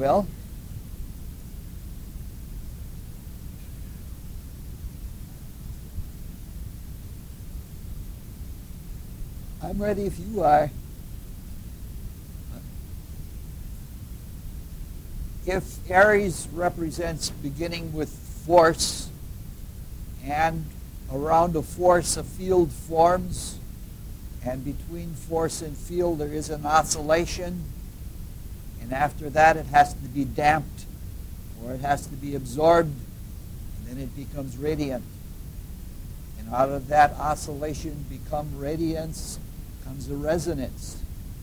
Well, I'm ready if you are. If Aries represents beginning with force, and around a force a field forms, and between force and field there is an oscillation, and after that it has to be damped, or it has to be absorbed, and then it becomes radiant. And out of that oscillation become radiance, comes a resonance.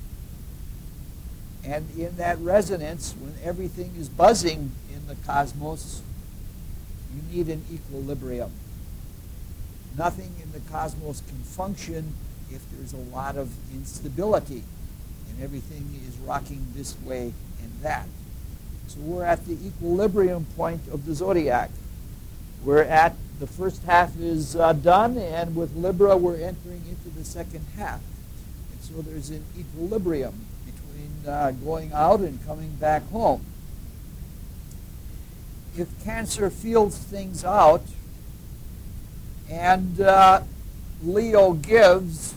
And in that resonance, when everything is buzzing in the cosmos, you need an equilibrium. Nothing in the cosmos can function if there's a lot of instability and everything is rocking this way and that. So we're at the equilibrium point of the zodiac. We're at the first half is done, and with Libra we're entering into the second half. And so there's an equilibrium between going out and coming back home. If Cancer feels things out and Leo gives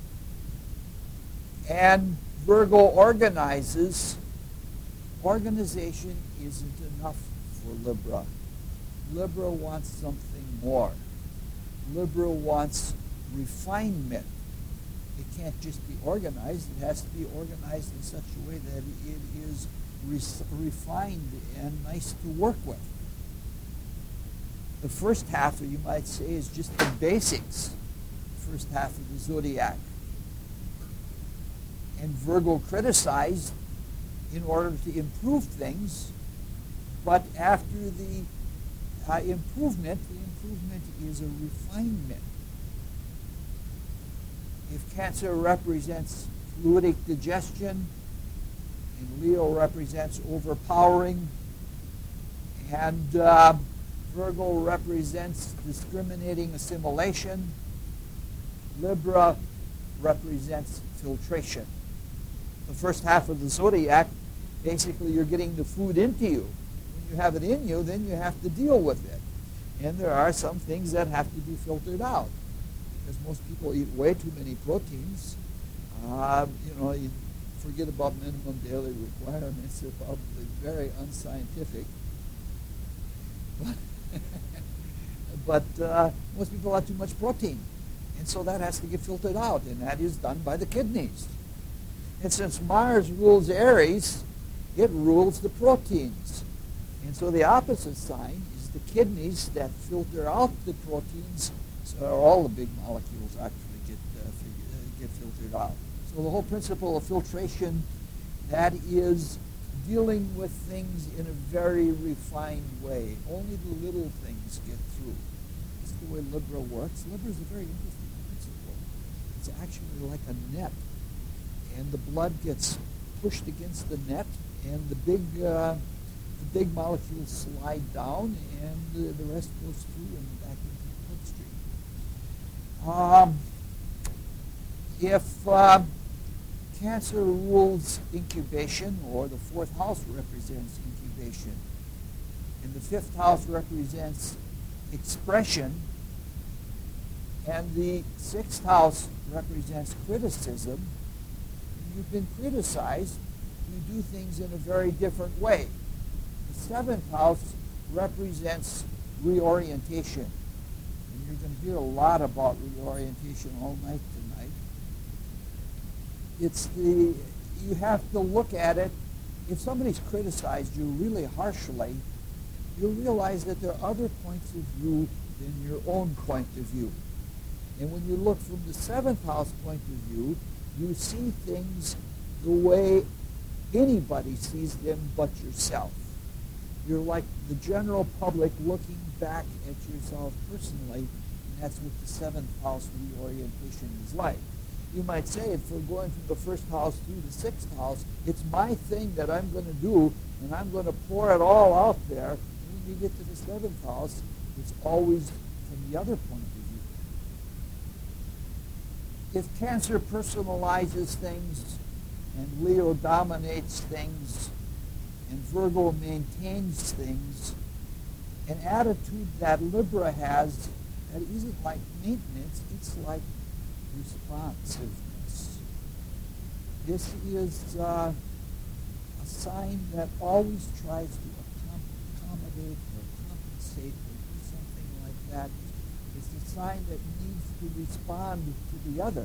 and Virgo organizes, organization isn't enough for Libra. Libra wants something more. Libra wants refinement. It can't just be organized. It has to be organized in such a way that it is refined and nice to work with. The first half, or you might say, is just the basics. The first half of the zodiac. And Virgo criticized in order to improve things, but after the improvement is a refinement. If Cancer represents fluidic digestion, and Leo represents overpowering, and Virgo represents discriminating assimilation, Libra represents filtration. The first half of the zodiac, basically you're getting the food into you. When you have it in you, then you have to deal with it. And there are some things that have to be filtered out. Because most people eat way too many proteins. You forget about minimum daily requirements. They're probably very unscientific. But most people have too much protein. And so that has to get filtered out, and that is done by the kidneys. And since Mars rules Aries, it rules the proteins. And so the opposite sign is the kidneys that filter out the proteins, so all the big molecules actually get filtered out. So the whole principle of filtration, that is dealing with things in a very refined way. Only the little things get through. That's the way Libra works. Libra is a very interesting principle. It's actually like a net. And the blood gets pushed against the net, and the big molecules slide down, and the rest goes through and back into the bloodstream. If Cancer rules incubation, or the fourth house represents incubation, and the fifth house represents expression, and the sixth house represents criticism, you've been criticized, you do things in a very different way. The seventh house represents reorientation. And you're going to hear a lot about reorientation all night tonight. You have to look at it. If somebody's criticized you really harshly, you realize that there are other points of view than your own point of view. And when you look from the seventh house point of view, you see things the way anybody sees them but yourself. You're like the general public looking back at yourself personally, and that's what the seventh house reorientation is like. You might say, if we're going from the first house through the sixth house, it's my thing that I'm going to do, and I'm going to pour it all out there. And when you get to the seventh house, it's always from the other point of view. If Cancer personalizes things and Leo dominates things and Virgo maintains things, an attitude that Libra has that isn't like maintenance, it's like responsiveness. This is a sign that always tries to accommodate or compensate or do something like that. It's a sign that needs to respond to the other.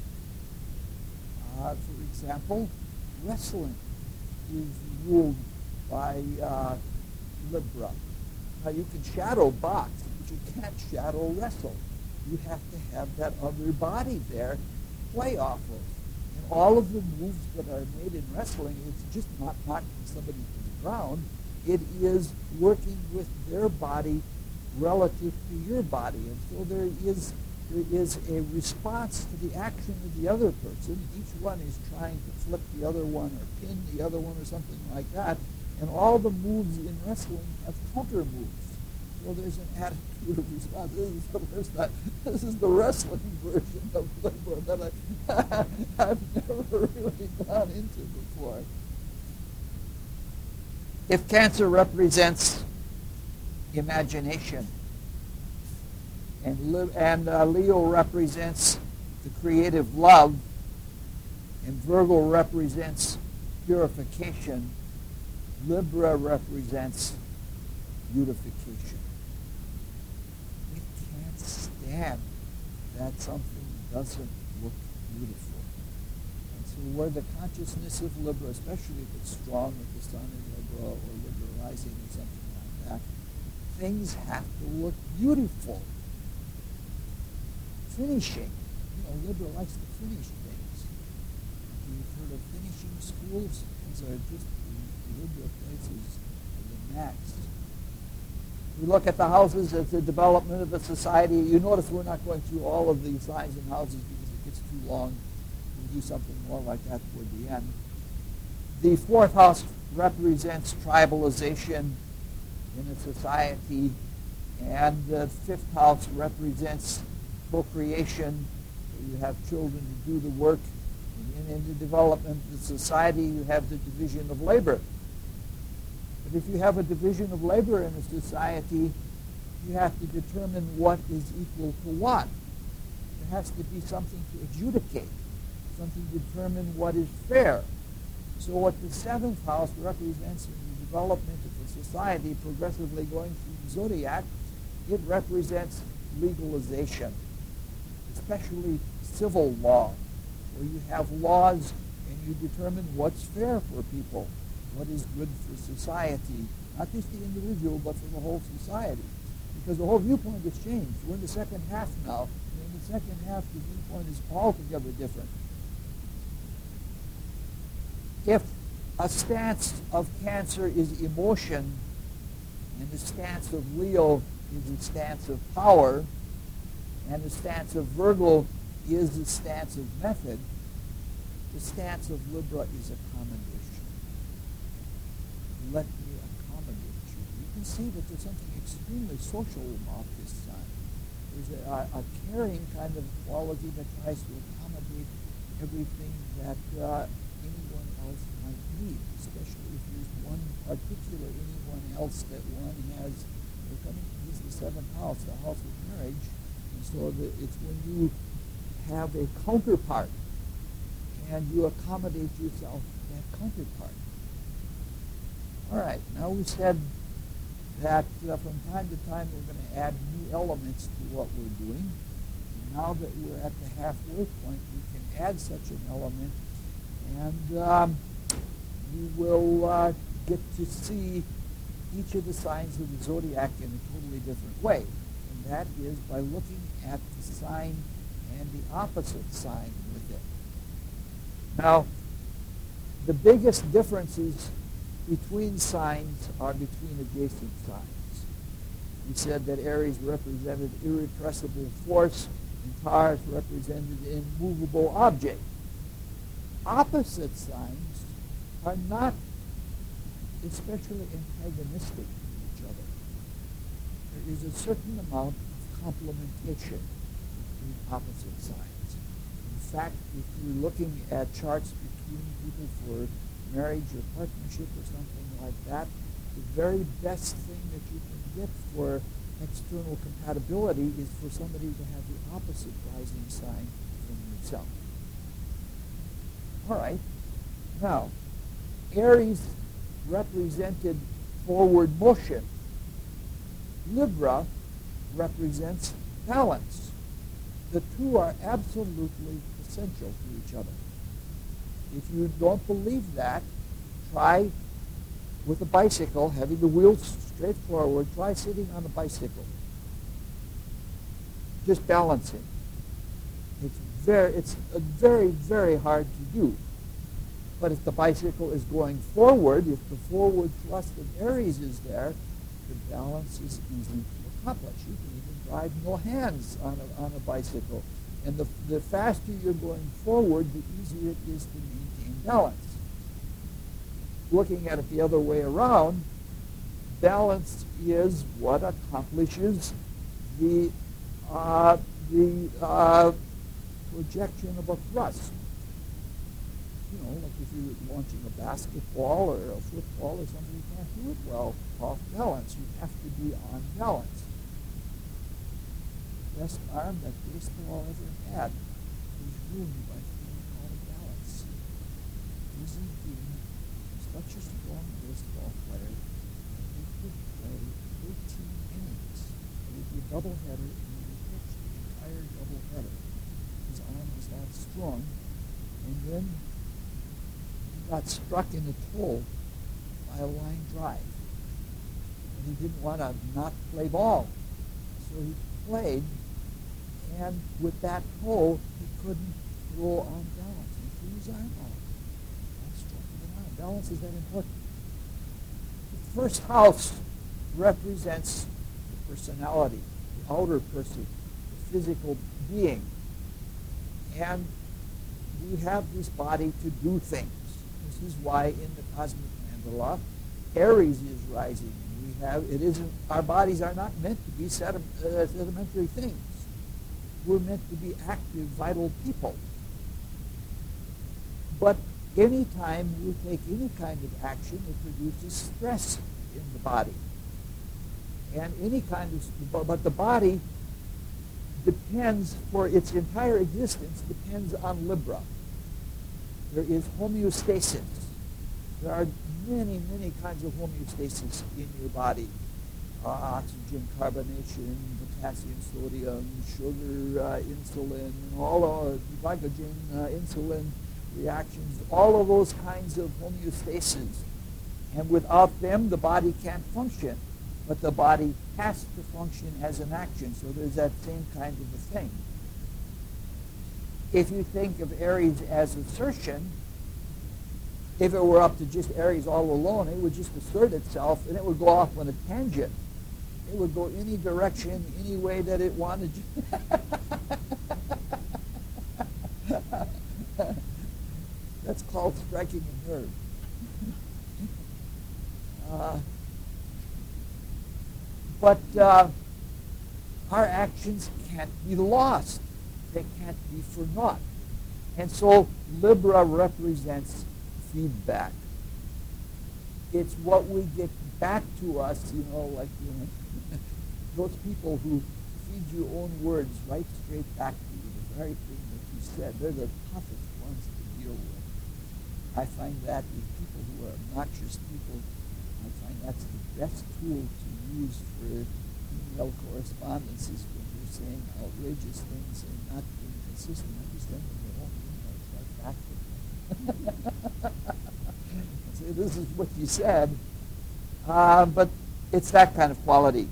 For example, wrestling is ruled by Libra. Now you can shadow box, but you can't shadow wrestle. You have to have that other body there to play off of. And all of the moves that are made in wrestling, it's just not knocking somebody to the ground. It is working with their body relative to your body. And so there is a response to the action of the other person. Each one is trying to flip the other one or pin the other one or something like that. And all the moves in wrestling have counter moves. So there's an attitude of response. This is the wrestling version of Libra that I've never really gone into before. If Cancer represents imagination, and Leo represents the creative love, and Virgo represents purification, Libra represents beautification. We can't stand that something doesn't look beautiful. And so where the consciousness of Libra, especially if it's strong with the sun in Libra or Libra rising or something like that, things have to look beautiful. Finishing. Libra likes to finish things. You've heard of finishing schools? These are just Libra places for the max. We look at the houses as the development of a society. You notice we're not going through all of the signs and houses because it gets too long. We'll do something more like that toward the end. The fourth house represents tribalization in a society, and the fifth house represents procreation. You have children to do the work. And in the development of the society, you have the division of labor. But if you have a division of labor in a society, you have to determine what is equal to what. There has to be something to adjudicate, something to determine what is fair. So what the seventh house represents in the development of the society, progressively going through the zodiac, it represents legalization, especially civil law, where you have laws and you determine what's fair for people, what is good for society, not just the individual, but for the whole society. Because the whole viewpoint has changed. We're in the second half now, and in the second half, the viewpoint is altogether different. If a stance of Cancer is emotion, and the stance of Leo is a stance of power, and the stance of Virgo is the stance of method, the stance of Libra is accommodation. Let me accommodate you. You can see that there's something extremely social about this sign. There's a caring kind of quality that tries to accommodate everything that anyone else might need, especially if there's one particular anyone else that one has. We're coming to this, the seventh house, the house of marriage. So it's when you have a counterpart and you accommodate yourself to that counterpart. All right, now we said that from time to time we're going to add new elements to what we're doing. And now that we're at the halfway point, we can add such an element, and you will get to see each of the signs of the zodiac in a totally different way. And that is by looking at the sign and the opposite sign with it. Now, the biggest differences between signs are between adjacent signs. We said that Aries represented irrepressible force and Taurus represented immovable object. Opposite signs are not especially antagonistic to each other. There is a certain amount of complementation between opposite signs. In fact, if you're looking at charts between people for marriage or partnership or something like that, the very best thing that you can get for external compatibility is for somebody to have the opposite rising sign from yourself. All right. Now, Aries represented forward motion. Libra represents balance. The two are absolutely essential to each other. If you don't believe that, try with a bicycle, having the wheels straight forward, try sitting on a bicycle. Just balancing. It's very, very hard to do. But if the bicycle is going forward, if the forward thrust of Aries is there, the balance is easy to accomplish. You can even drive no hands on a bicycle. And the faster you're going forward, the easier it is to maintain balance. Looking at it the other way around, balance is what accomplishes the projection of a thrust. You know, like if you're launching a basketball or a football or something, you can't do it well off balance. You have to be on balance. Best arm that baseball ever had was ruined by feeling out of balance. Dizzy Dean was such a strong baseball player that he could play 13 innings. It would be a doubleheader, and he would pitch the entire doubleheader. His arm was that strong, and then he got struck in the toe by a line drive. And he didn't want to not play ball, so he played. And with that toe, he couldn't throw on balance. He threw his arm out. That's stronger than arm. Balance is that important. The first house represents the personality, the outer person, the physical being. And we have this body to do things. This is why in the cosmic mandala, Aries is rising. Our bodies are not meant to be sedimentary things. We're meant to be active, vital people. But any time we take any kind of action, it produces stress in the body. And but the body depends, for its entire existence, depends on Libra. There is homeostasis. There are many, many kinds of homeostasis in your body. Oxygen, carbonation, potassium, sodium, sugar, insulin, all of glycogen, insulin reactions, all of those kinds of homeostasis. And without them, the body can't function. But the body has to function as an action, so there's that same kind of a thing. If you think of Aries as assertion, if it were up to just Aries all alone, it would just assert itself, and it would go off on a tangent. It would go any direction, any way that it wanted. That's called striking a nerve. But our actions can't be lost. They can't be for naught. And so Libra represents feedback. It's what we get back to us, those people who feed you own words right straight back to you, the very thing that you said. They're the toughest ones to deal with. I find that with people who are obnoxious people, I find that's the best tool to use for email correspondences when you're saying outrageous things and not being consistent. I just send them their own emails right back to them. Say, this is what you said. But it's that kind of quality.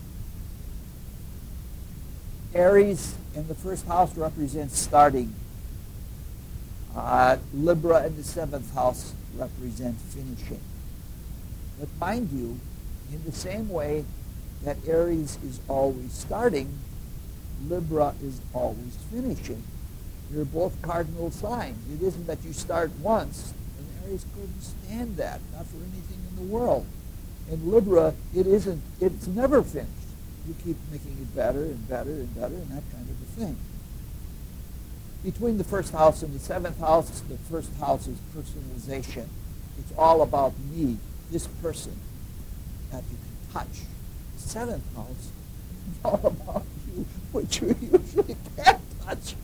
Aries in the first house represents starting. Libra in the seventh house represent finishing. But mind you, in the same way that Aries is always starting, Libra is always finishing. They're both cardinal signs. It isn't that you start once, and Aries couldn't stand that, not for anything in the world. In Libra, it's never finished. You keep making it better and better and better and that kind of a thing. Between the first house and the seventh house, the first house is personalization. It's all about me, this person that you can touch. The seventh house is all about you, which you usually can't touch.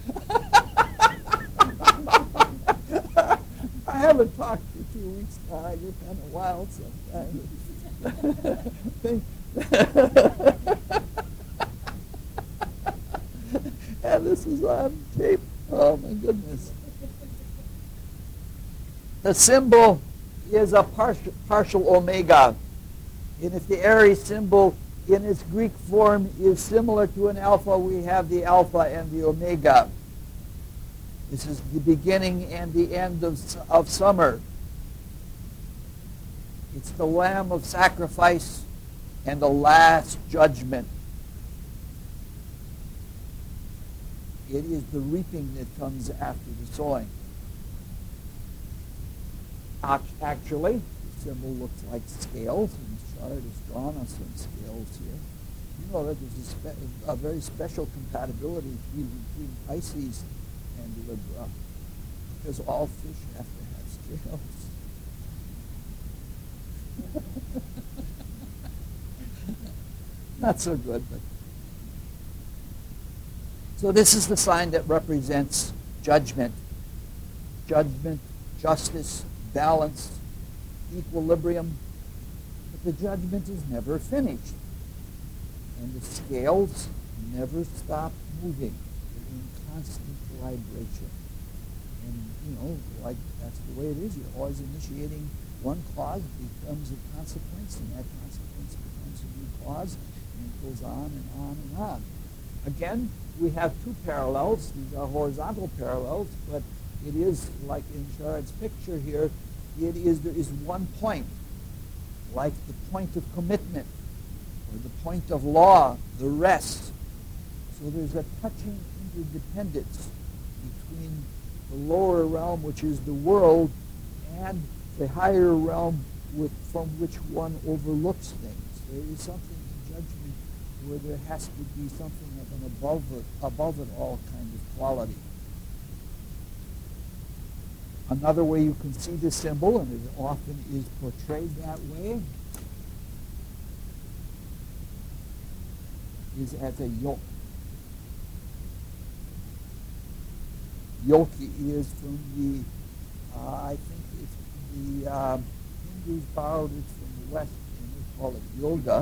I haven't talked for 2 weeks now. I get kind of wild sometimes. And this is on tape. Oh, my goodness. The symbol is a partial omega. And if the Aries symbol in its Greek form is similar to an alpha, we have the alpha and the omega. This is the beginning and the end of summer. It's the lamb of sacrifice and the last judgment. It is the reaping that comes after the sowing. Actually, the symbol looks like scales, and the chart is drawn on some scales here. You know that there's a very special compatibility between Pisces and Libra, because all fish have to have scales. Not so good, but... So this is the sign that represents judgment. Judgment, justice, balance, equilibrium. But the judgment is never finished. And the scales never stop moving. They're in constant vibration. And, like that's the way it is. You're always initiating one cause becomes a consequence, and that consequence becomes a new cause, and it goes on and on and on. Again, we have two parallels. These are horizontal parallels, but it is like in Sharad's picture here, there is one point, like the point of commitment or the point of law, the rest. So there's a touching interdependence between the lower realm, which is the world, and the higher realm from which one overlooks things. There is something in judgment where there has to be something of an above it all kind of quality. Another way you can see this symbol, and it often is portrayed that way, is as a yoke. Yoke is from the, I think it's the Hindus borrowed it from the West, and they call it yoga.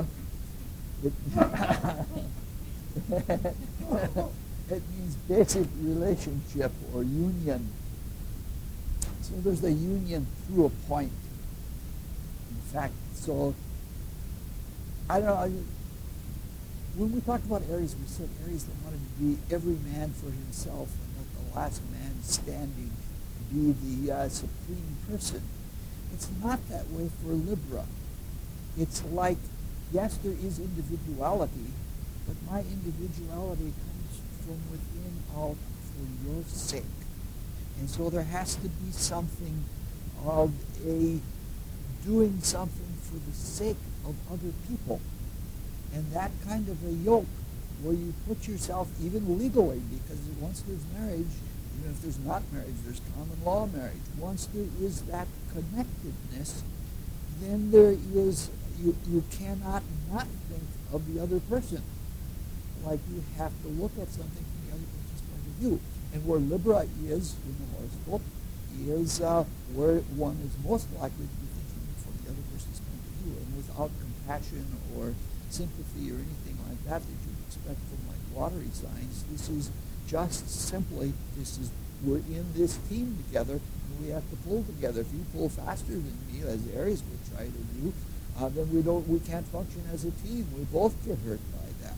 It means basic relationship or union. So there's a union through a point. In fact, so I don't know. When we talked about Aries, we said Aries wanted to be every man for himself, and let the last man standing be the supreme person. It's not that way for Libra. It's like, yes, there is individuality, but my individuality comes from within out for your sake. And so there has to be something of a doing something for the sake of other people. And that kind of a yoke where you put yourself, even legally, because once there's marriage, even if there's not marriage, there's common law marriage. Once there is that connectedness, then there is, you cannot not think of the other person. Like you have to look at something from the other person's point of view. And where Libra is in the horoscope is where one is most likely to be thinking from the other person's point of view, and without compassion or sympathy or anything like that that you'd expect from like watery signs. This is just simply, we're in this team together, and we have to pull together. If you pull faster than me, as Aries would try to do, then we can't function as a team. We both get hurt by that.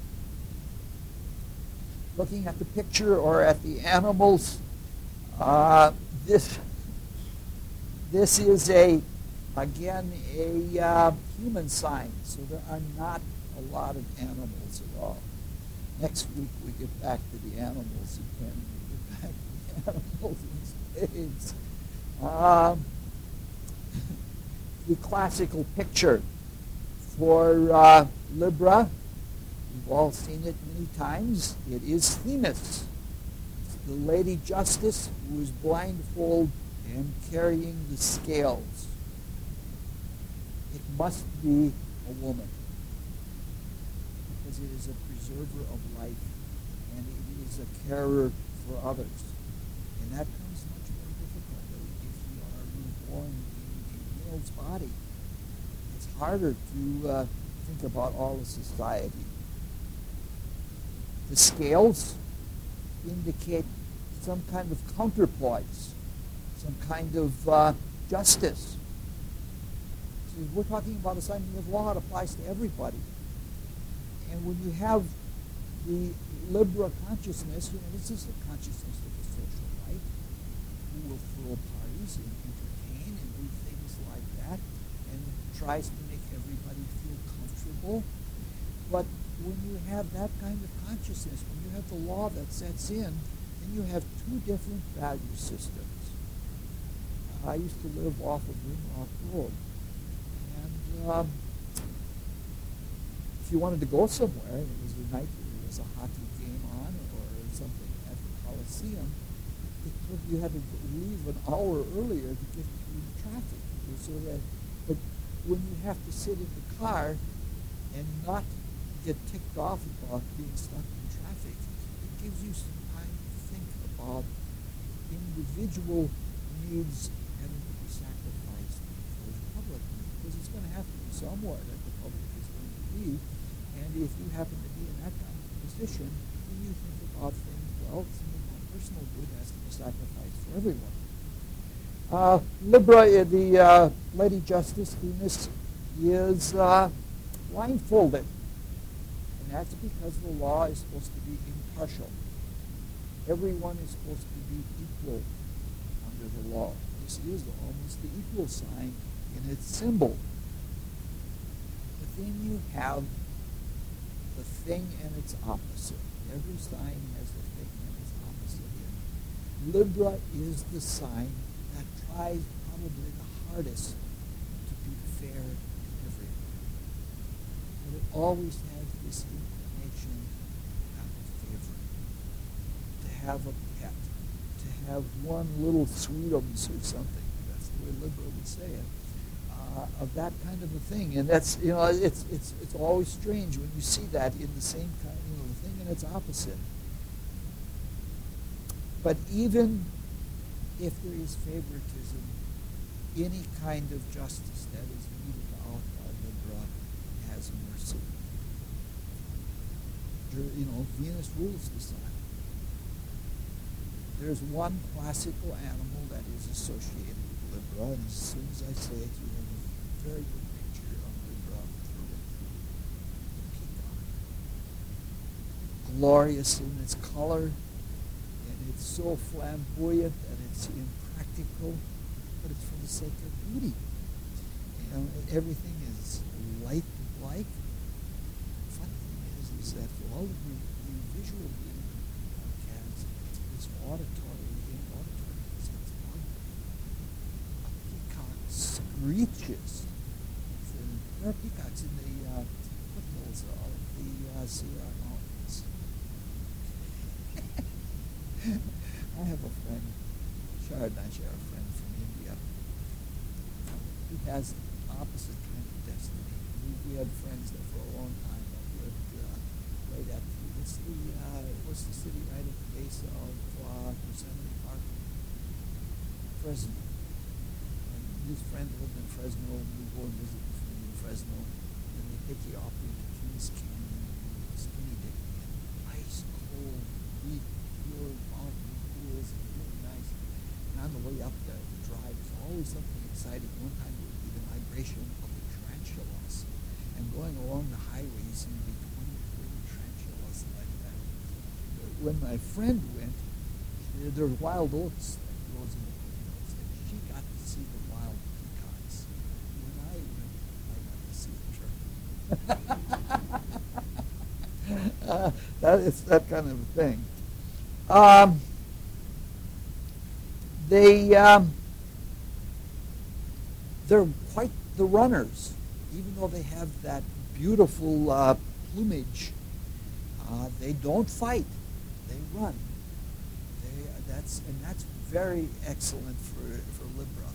Looking at the picture or at the animals, this is again a human sign, so there are not a lot of animals at all. Next week we get back to the animals again. We get back to the animals in spades. The classical picture for Libra, we've all seen it many times. It is Themis, the Lady Justice, who is blindfold and carrying the scales. It must be a woman, because it is a preserver of life, and it is a carer for others. And that comes much more difficultly if you are reborn in a male's body. It's harder to think about all of society. The scales indicate some kind of counterpoise, some kind of justice. So we're talking about assignment of law. It applies to everybody. And when you have the Libra consciousness, this is the consciousness of the social life, who will throw parties and entertain and do things like that, and tries to make everybody feel comfortable. But when you have that kind of consciousness, when you have the law that sets in, then you have two different value systems. I used to live off of Rimrock Road, and if you wanted to go somewhere, and it was a night where there was a hockey game on or something at the Coliseum, you had to leave an hour earlier to get through the traffic. But when you have to sit in the car and not get ticked off about being stuck in traffic, it gives you some time to think about individual needs having to be sacrificed for the public, because it's going to have to be somewhere that the public is going to be. And if you happen to be in that kind of position, then you think about things, well, some of my personal good has to be sacrificed for everyone. Libra, the Lady Justice, Venus, is blindfolded. And that's because the law is supposed to be impartial. Everyone is supposed to be equal under the law. This is almost the equal sign in its symbol. But then you have the thing and its opposite. Every sign has the thing and its opposite in it. Libra is the sign that tries probably the hardest to be fair to everyone. But it always has this inclination to have a favorite, to have a pet, to have one little sweetums or something. That's the way Libra would say it. Of that kind of a thing, and that's it's always strange when you see that in the same kind, the thing and its opposite. But even if there is favoritism, any kind of justice that is meted out by Libra has mercy. Venus rules the sign. There's one classical animal that is associated with Libra, and as soon as I say it, you have a very good picture of Libra through and through. The peacock. Glorious in its color, and it's so flamboyant that it's impractical, but it's for the sake of beauty. Everything is light-like. The funny thing is that for all of the visual beauty the peacock has, it's auditory and auditory sense of audio. A peacock screeches. There are peacocks in the foothills of the Sierra Mountains. I have a friend, Shard and I share a friend from India, who has opposite kind of destiny. We had friends there for a long time that lived right at what's the city right at the base of Yosemite Park? Fresno. And his friend lived in Fresno, and we go and visit the friend in Fresno, and they take you off into Kings Canyon, and skinny dipping, and ice cold, deep, pure mountain pools, and really nice. And on the way up there, the drive is always something exciting. One time it would be the migration of the tarantulas, and going along the highways, and there'd be 20 or 30 tarantulas like that. When my friend went, there's wild oats that grows in the foothills, and she got to see the wild peacocks. When I went, I got to see the turkey. It's that kind of a thing. They're quite the runners, even though they have that beautiful plumage. They don't fight; they run. That's very excellent for Libra.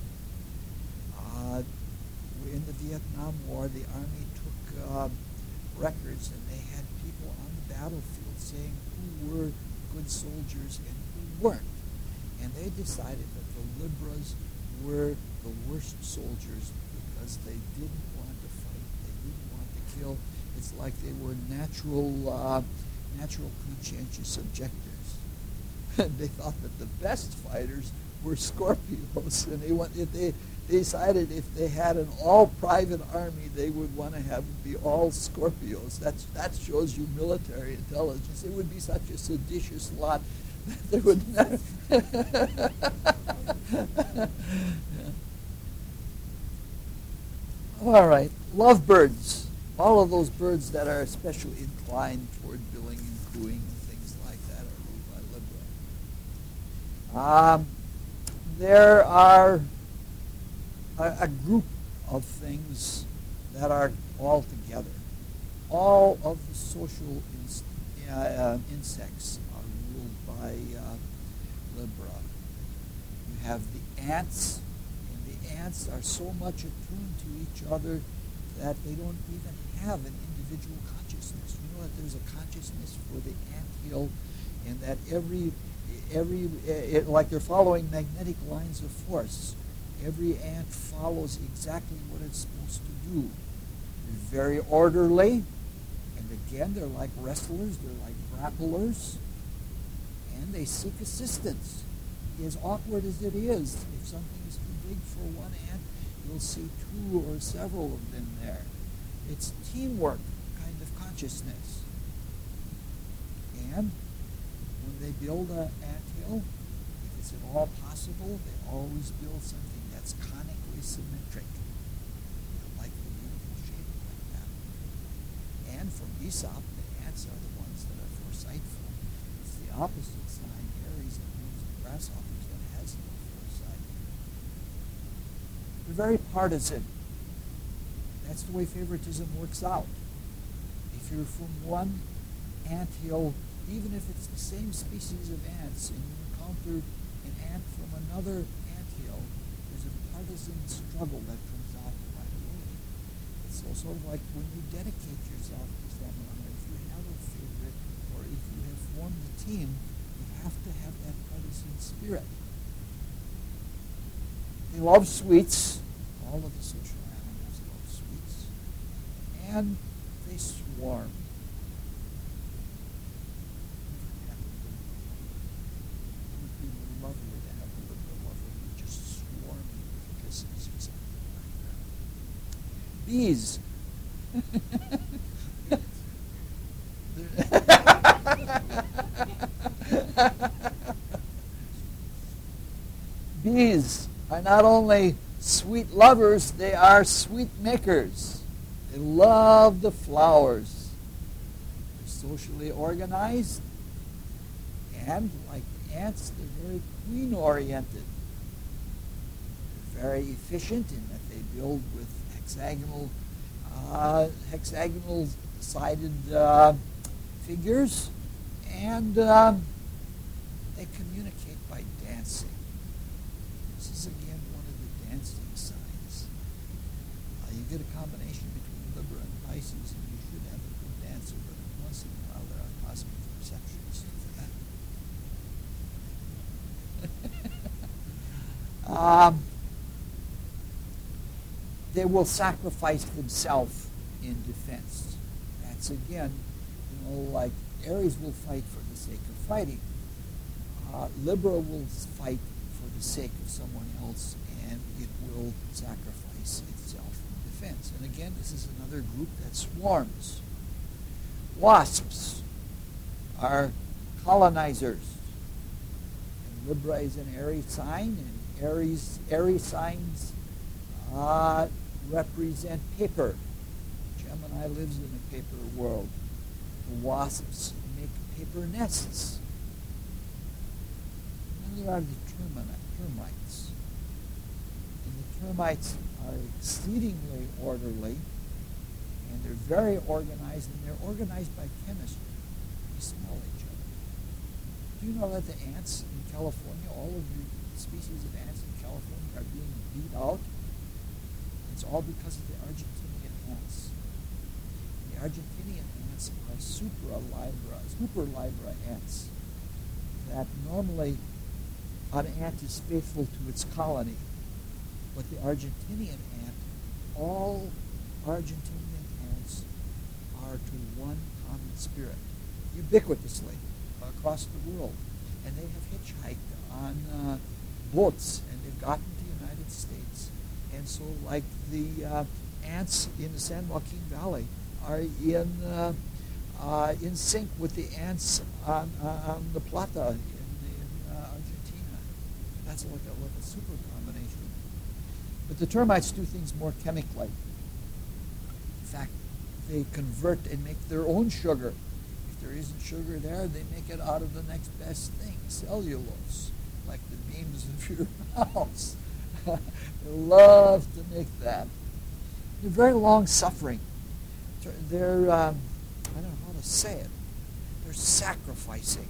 In the Vietnam War, the Army took records, and they had people on the battlefield saying who were good soldiers and who weren't. And they decided that the Libras were the worst soldiers because they didn't want to fight, they didn't want to kill. It's like they were natural conscientious objectors. They thought that the best fighters were Scorpios, and they decided if they had an all-private army, they would want to have it be all Scorpios. That shows you military intelligence. It would be such a seditious lot that they would never... All right, lovebirds. All of those birds that are especially inclined toward billing and cooing and things like that are ruled by Libra. There are a group of things that are all together. All of the social insects are ruled by Libra. You have the ants, and the ants are so much attuned to each other that they don't even have an individual consciousness. You know that there's a consciousness for the anthill, and that like they're following magnetic lines of force. Every ant follows exactly what it's supposed to do. They're very orderly, and again, they're like wrestlers, they're like grapplers, and they seek assistance. As awkward as it is, if something is too big for one ant, you'll see two or several of them there. It's teamwork kind of consciousness. And when they build an anthill, if it's at all possible, they always build something that's conically symmetric. I like the beautiful shape like that. And from Aesop, the ants are the ones that are foresightful. It's the opposite sign, Aries, that moves the grasshoppers, that has no foresight. They're very partisan. That's the way favoritism works out. If you're from one anthill, even if it's the same species of ants, and you encounter an ant from another anthill, there's a partisan struggle that comes out right away. It's sort of like when you dedicate yourself to someone, or if you have a favorite, or if you have formed a team, you have to have that partisan spirit. They love sweets. All of the social animals love sweets. And they swarm. It would be lovely to have a Libra lover who just swarming with kisses or something like that. Bees. Bees are not only sweet lovers, they are sweet makers. They love the flowers. They're socially organized, and like the ants, they're very queen-oriented. They're very efficient in that they build with hexagonal-sided figures, and they communicate by dancing. This is again one of the dancing signs. You get a combination between Libra and Pisces, and you should have a good dancer, but once in a while there are cosmic perceptions for that. They will sacrifice themselves in defense. That's again, like Aries will fight for the sake of fighting. Libra will fight for the sake of someone else, and it will sacrifice itself in defense. And again, this is another group that swarms. Wasps are colonizers. And Libra is an Aries sign, and Aries signs represent paper. Gemini lives in a paper world. The wasps make paper nests. And there are the termites. And the termites are exceedingly orderly, and they're very organized, and they're organized by chemistry. They smell each other. Do you know that the ants in California, all of species of ants in California are being beat out, it's all because of the Argentinian ants. The Argentinian ants are superlibra ants that normally an ant is faithful to its colony. But the Argentinian ant, all Argentinian ants are to one common spirit, ubiquitously across the world. And they have hitchhiked on boats, and they've gotten to the United States. And so, like the ants in the San Joaquin Valley are in sync with the ants on the Plata in Argentina. That's like a super combination. But the termites do things more chemically. In fact, they convert and make their own sugar. If there isn't sugar there, they make it out of the next best thing, cellulose, like the beams of your house. They love to make that. They're very long-suffering. They're, I don't know how to say it, they're sacrificing.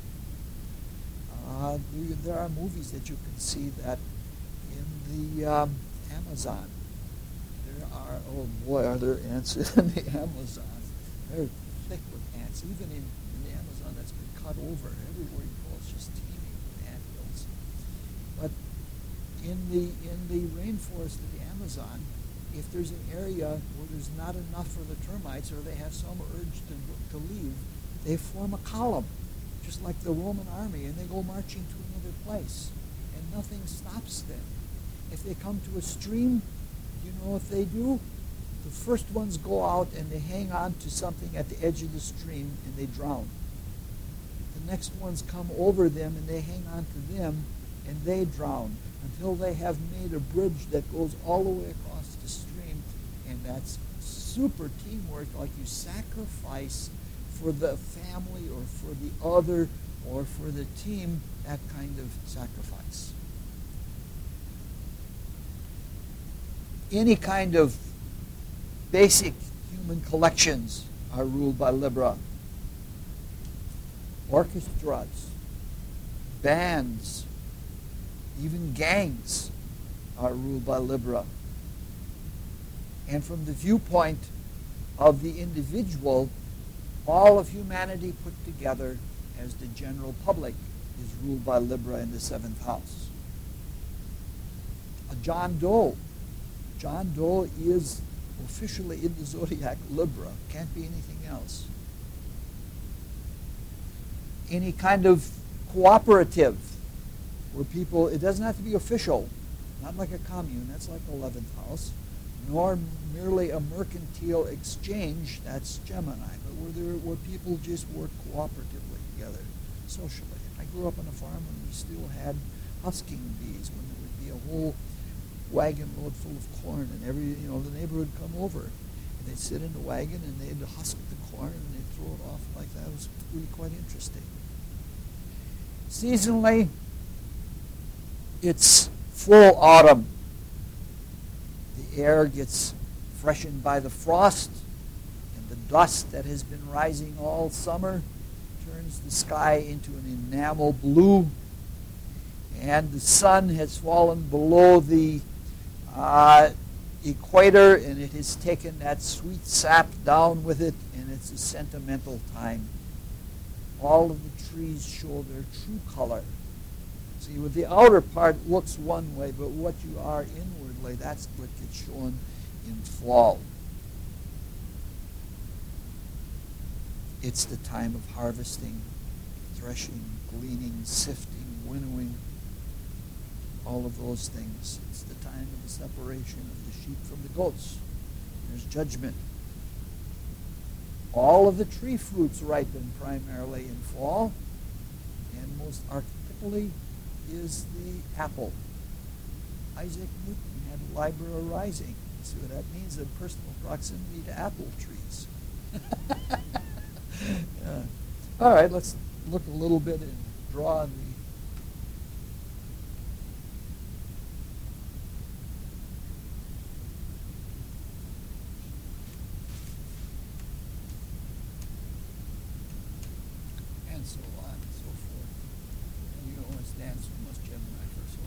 There are movies that you can see that in the Amazon. There are, oh boy, are there ants in the Amazon. They're thick with ants. Even in the Amazon that's been cut over. Everywhere you go, it's just teeming with ant hills. But in the rainforest of the Amazon, if there's an area where there's not enough for the termites, or they have some urge to leave, they form a column, just like the Roman army, and they go marching to another place, and nothing stops them. If they come to a stream, you know what they do? The first ones go out and they hang on to something at the edge of the stream, and they drown. The next ones come over them, and they hang on to them, and they drown, until they have made a bridge that goes all the way across the stream. And that's super teamwork, like you sacrifice for the family or for the other or for the team, that kind of sacrifice. Any kind of basic human collections are ruled by Libra. Orchestras, bands, even gangs are ruled by Libra. And from the viewpoint of the individual, all of humanity put together as the general public is ruled by Libra in the 7th house. A John Doe. John Doe is officially in the zodiac Libra. Can't be anything else. Any kind of cooperative where people, it doesn't have to be official, not like a commune, that's like 11th house, nor merely a mercantile exchange, that's Gemini, but where people just work cooperatively together, socially. I grew up on a farm and we still had husking bees when there would be a whole wagon load full of corn, and the neighborhood would come over, and they'd sit in the wagon and they'd husk the corn and they'd throw it off like that. It was really quite interesting. Seasonally, it's full autumn. The air gets freshened by the frost, and the dust that has been rising all summer turns the sky into an enamel blue, and the sun has fallen below the equator, and it has taken that sweet sap down with it, and it's a sentimental time. All of the trees show their true color. See, with the outer part looks one way, but what you are inwardly, that's what gets shown in fall. It's the time of harvesting, threshing, gleaning, sifting, winnowing, all of those things. It's the time of the separation of the sheep from the goats. There's judgment. All of the tree fruits ripen primarily in fall, and most archetypally is the apple. Isaac Newton had Libra rising. You see what that means? A personal proximity to apple trees. All right, let's look a little bit and draw the and so on and so forth. And you don't understand so much Gemini for so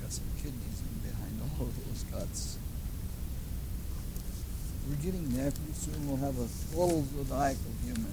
got some kidneys in behind all of those guts. We're getting there. Pretty soon we'll have a total zodiacal human.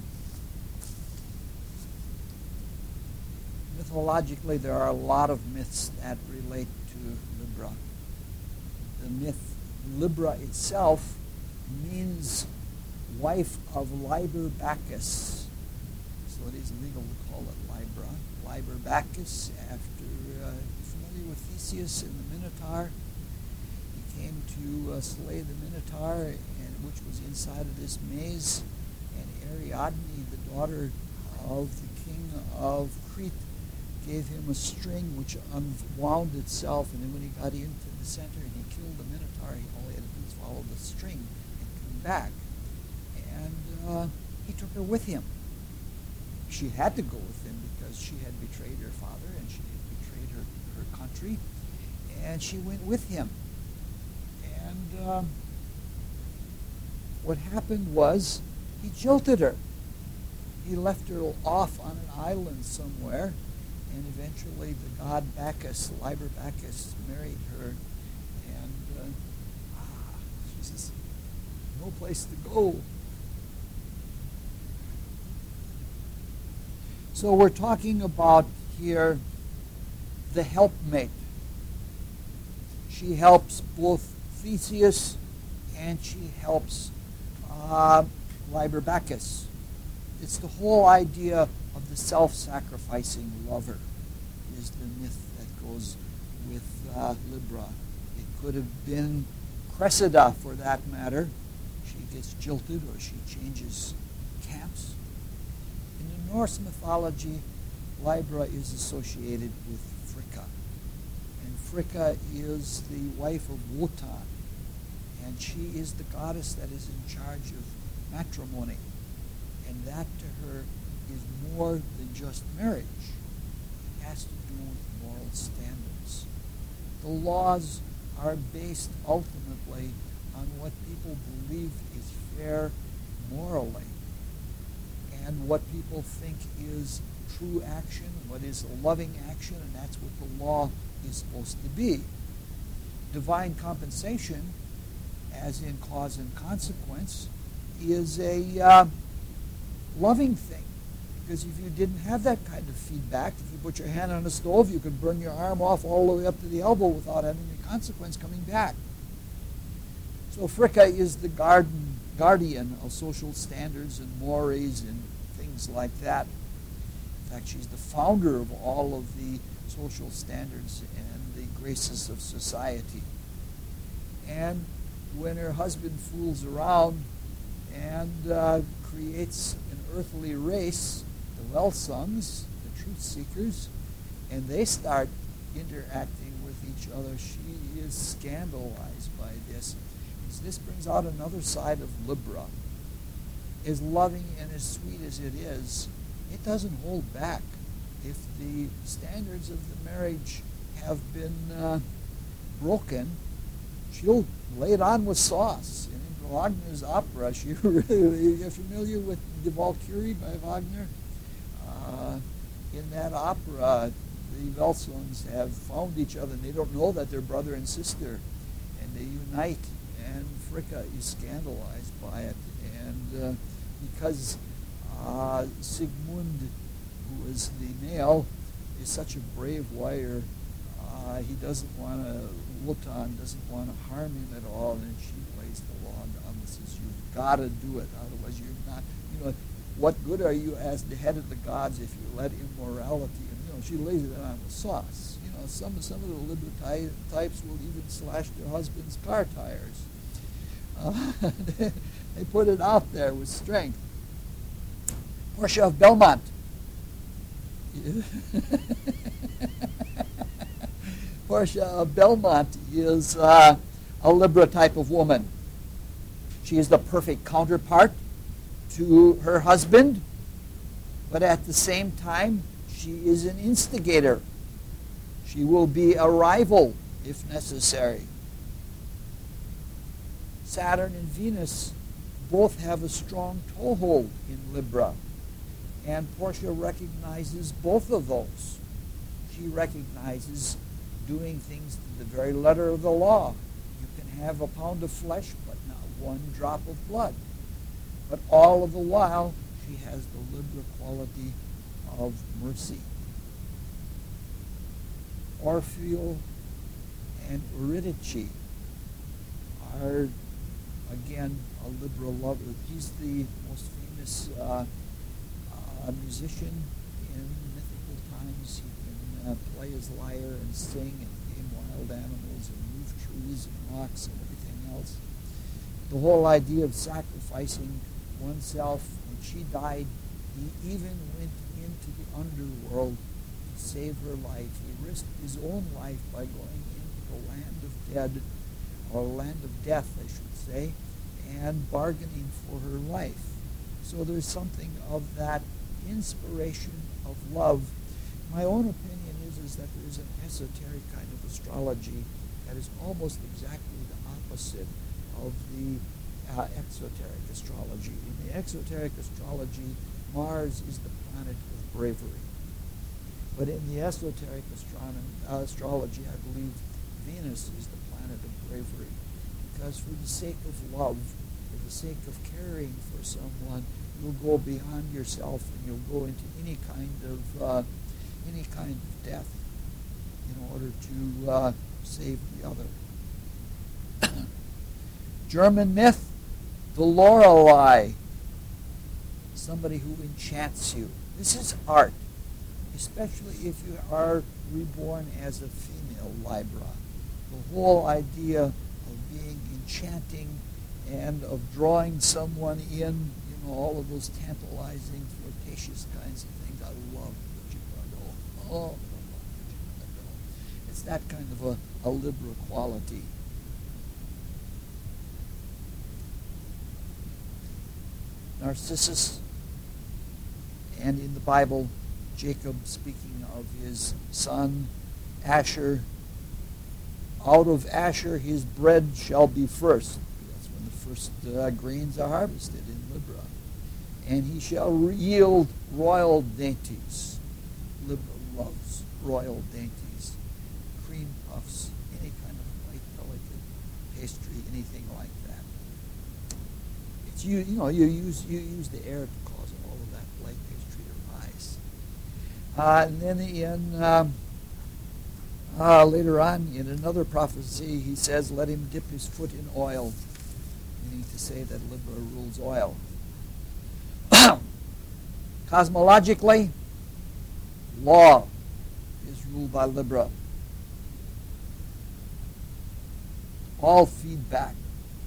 Mythologically, there are a lot of myths that relate to Libra. The myth Libra itself means wife of Liber Bacchus. So it is legal to call it Libra. Liber Bacchus, after familiar with Theseus and the Minotaur. He came to slay the Minotaur, which was inside of this maze. And Ariadne, the daughter of the king of Crete, gave him a string which unwound itself, and then when he got into the center and he killed the Minotaur, all he had to do was follow the string and come back. And he took her with him. She had to go with him because she had betrayed her father and she had betrayed her country, and she went with him. And what happened was he jilted her. He left her off on an island somewhere, and eventually the god Bacchus, Liber Bacchus, married her, and she says, no place to go. So we're talking about here the helpmate. She helps both Theseus and she helps Liber Bacchus. It's the whole idea of the self-sacrificing lover is the myth that goes with Libra. It could have been Cressida, for that matter. She gets jilted or she changes camps. In the Norse mythology, Libra is associated with Fricka. And Fricka is the wife of Wotan. And she is the goddess that is in charge of matrimony. And that to her is more than just marriage. It has to do with moral standards. The laws are based ultimately on what people believe is fair morally, and what people think is true action, what is a loving action, and that's what the law is supposed to be. Divine compensation, as in cause and consequence, is a loving thing. Because if you didn't have that kind of feedback, if you put your hand on a stove, you could burn your arm off all the way up to the elbow without having a consequence coming back. So Fricka is the guardian of social standards and mores and things like that. In fact, she's the founder of all of the social standards and the graces of society. And when her husband fools around and creates an earthly race, the Welsungs, the truth seekers, and they start interacting with each other, she is scandalized by this. So this brings out another side of Libra. As loving and as sweet as it is, it doesn't hold back. If the standards of the marriage have been broken, she'll lay it on with sauce. And in Wagner's opera, you're familiar with Die Walküre by Wagner? In that opera, the Welsungs have found each other, and they don't know that they're brother and sister, and they unite, and Fricka is scandalized by it. And because Sigmund, who is the male, is such a brave warrior, he doesn't want to, Wotan doesn't want to harm him at all, and she lays the law down and says, you've got to do it, otherwise you're not, what good are you as the head of the gods if you let immorality, and she lays it on with sauce. Some of the Libra types will even slash their husband's car tires. They put it out there with strength. Portia of Belmont. Portia of Belmont is a Libra type of woman. She is the perfect counterpart to her husband, but at the same time, she is an instigator. She will be a rival if necessary. Saturn and Venus both have a strong toehold in Libra, and Portia recognizes both of those. She recognizes doing things to the very letter of the law. You can have a pound of flesh, but not one drop of blood. But all of the while, she has the Libra quality of mercy. Orpheus and Eurydice are, again, a Libra lover. He's the most famous musician in mythical times. He can play his lyre and sing and tame wild animals and move trees and rocks and everything else. The whole idea of sacrificing oneself, when she died, he even went into the underworld to save her life. He risked his own life by going into the land of dead, or land of death, I should say, and bargaining for her life. So there's something of that inspiration of love. My own opinion is that there's an esoteric kind of astrology that is almost exactly the opposite of the exoteric astrology. In the exoteric astrology, Mars is the planet of bravery. But in the esoteric astrology, I believe Venus is the planet of bravery. Because for the sake of love, for the sake of caring for someone, you'll go beyond yourself and you'll go into any kind of death in order to save the other. German myth, the Lorelei, somebody who enchants you. This is art, especially if you are reborn as a female Libra. The whole idea of being enchanting and of drawing someone in, all of those tantalizing, flirtatious kinds of things. I love Bridget Bardot. Oh, I love Bridget Bardot. It's that kind of a Libra quality. Narcissus, and in the Bible, Jacob, speaking of his son Asher, out of Asher his bread shall be first. That's when the first grains are harvested in Libra. And he shall yield royal dainties. Libra loves royal dainties. Cream puffs, any kind of light, delicate pastry, anything like that. It's you use the air to cause all of that light pastry to rise. And then later on, in another prophecy, he says, let him dip his foot in oil, meaning to say that Libra rules oil. Cosmologically, law is ruled by Libra. All feedback.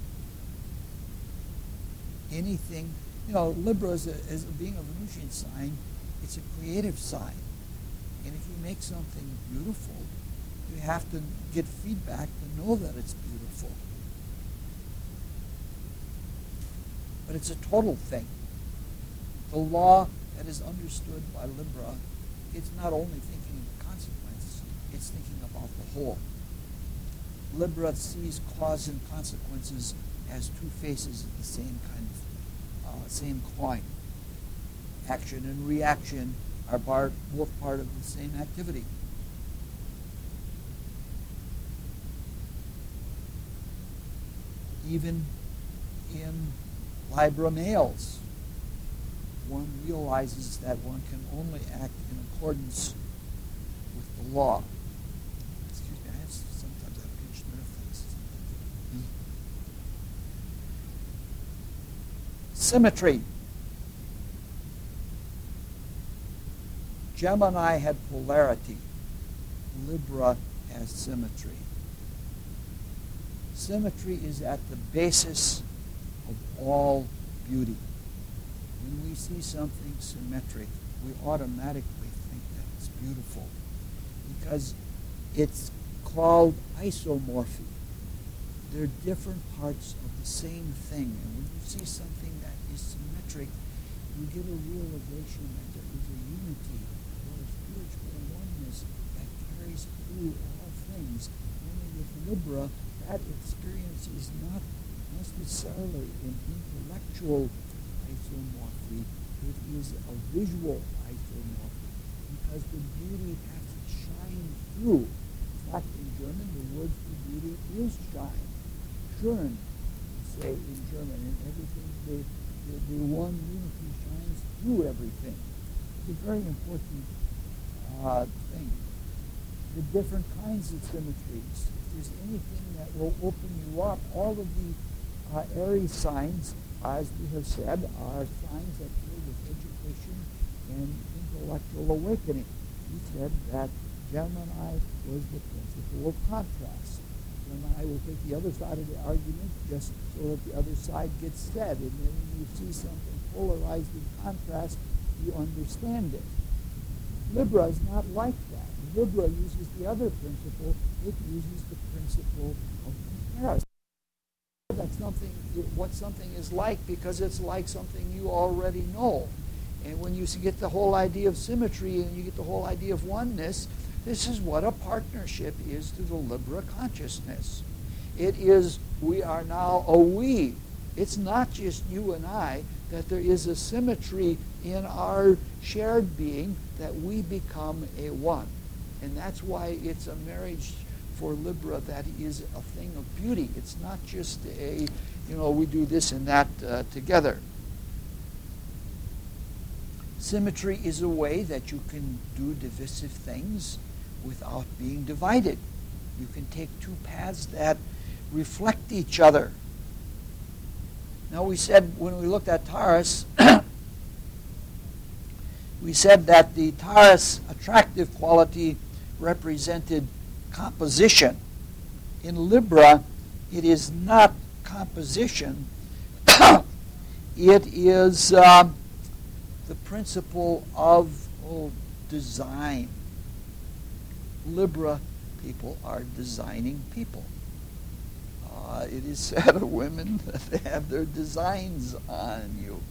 Anything, Libra is being a Venusian sign, it's a creative sign. And if you make something beautiful, you have to get feedback to know that it's beautiful. But it's a total thing. The law that is understood by Libra, it's not only thinking of the consequences, it's thinking about the whole. Libra sees cause and consequences as two faces of the same kind of same coin. Action and reaction are both part of the same activity. Even in Libra males, one realizes that one can only act in accordance with the law. Excuse me, sometimes I have pinched nerve things. Symmetry. Gemini had polarity. Libra has symmetry. Symmetry is at the basis of all beauty. When we see something symmetric, we automatically think that it's beautiful because it's called isomorphy. They're different parts of the same thing. And when you see something that is symmetric, you get a realization that there is a unity or a spiritual oneness that carries through all things. Only with Libra, that experience is not necessarily an intellectual isomorphy. It is a visual isomorphy because the beauty has to shine through. In fact, is shine. Schön, say in German, and everything, the one unity shines through everything. It's a very important thing. The different kinds of symmetries. If there's anything that will open you up, all of the Aries signs, as we have said, are signs that deal with education and intellectual awakening. We said that Gemini was the principle of contrast. Gemini will take the other side of the argument just so that the other side gets said. And then when you see something polarized in contrast, you understand it. Libra is not like that. Libra uses the other principle. It uses the principle of comparison. That's what something is like, because it's like something you already know. And when you get the whole idea of symmetry and you get the whole idea of oneness, this is what a partnership is to the Libra consciousness. It is, we are now a we. It's not just you and I, that there is a symmetry in our shared being, that we become a one. And that's why it's a marriage for Libra that is a thing of beauty. It's not just we do this and that together. Symmetry is a way that you can do divisive things without being divided. You can take two paths that reflect each other. Now we said, when we looked at Taurus, we said that the Taurus attractive quality represented composition. In Libra, it is not composition. It is the principle of design. Libra people are designing people. It is said of women that they have their designs on you.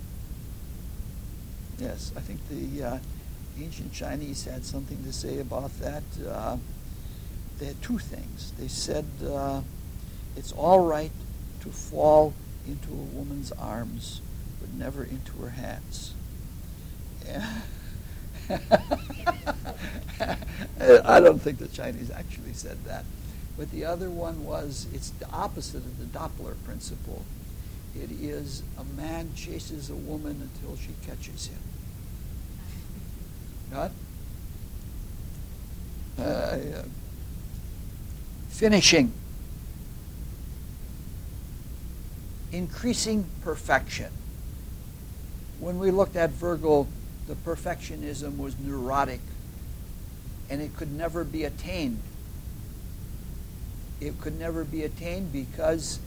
Yes, I think the ancient Chinese had something to say about that. They had two things. They said it's all right to fall into a woman's arms, but never into her hands. I don't think the Chinese actually said that. But the other one was, it's the opposite of the Doppler principle. It is a man chases a woman until she catches him. What? Finishing. Increasing perfection. When we looked at Virgo, the perfectionism was neurotic, and it could never be attained. It could never be attained because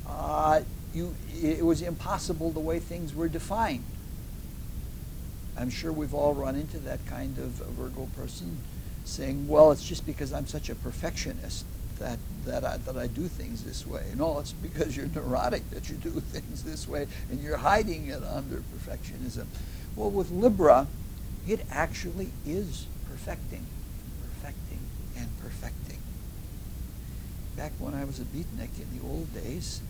it was impossible the way things were defined. I'm sure we've all run into that kind of a Virgo person saying, well, it's just because I'm such a perfectionist that I do things this way. No, it's because you're neurotic that you do things this way, and you're hiding it under perfectionism. Well, with Libra, it actually is perfecting, and perfecting. Back when I was a beatnik in the old days,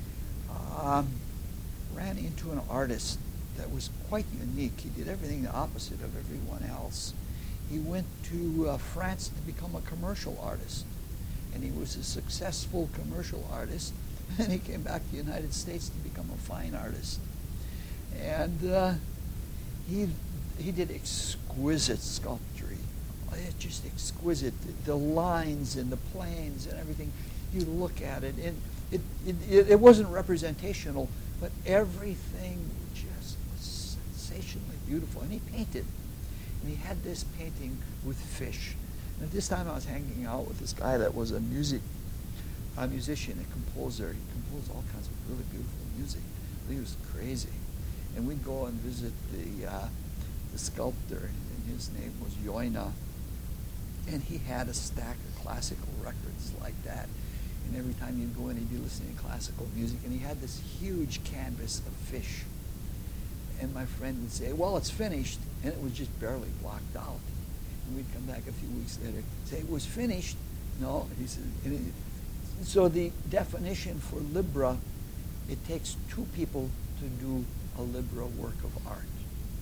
ran into an artist that was quite unique. He did everything the opposite of everyone else. He went to France to become a commercial artist, and he was a successful commercial artist, and he came back to the United States to become a fine artist. And he did exquisite sculpture. It's just exquisite. The lines and the planes and everything. You look at it, and it wasn't representational, but everything just was sensationally beautiful. And he painted. And he had this painting with fish. And at this time I was hanging out with this guy that was a musician, a composer. He composed all kinds of really beautiful music. He was crazy. And we'd go and visit the sculptor, and his name was Joina. And he had a stack of classical records like that. And every time you'd go in, he'd be listening to classical music. And he had this huge canvas of fish. And my friend would say, well, it's finished. And it was just barely blocked out. And we'd come back a few weeks later and say, it was finished. No, he said. So the definition for Libra, it takes two people to do a Libra work of art.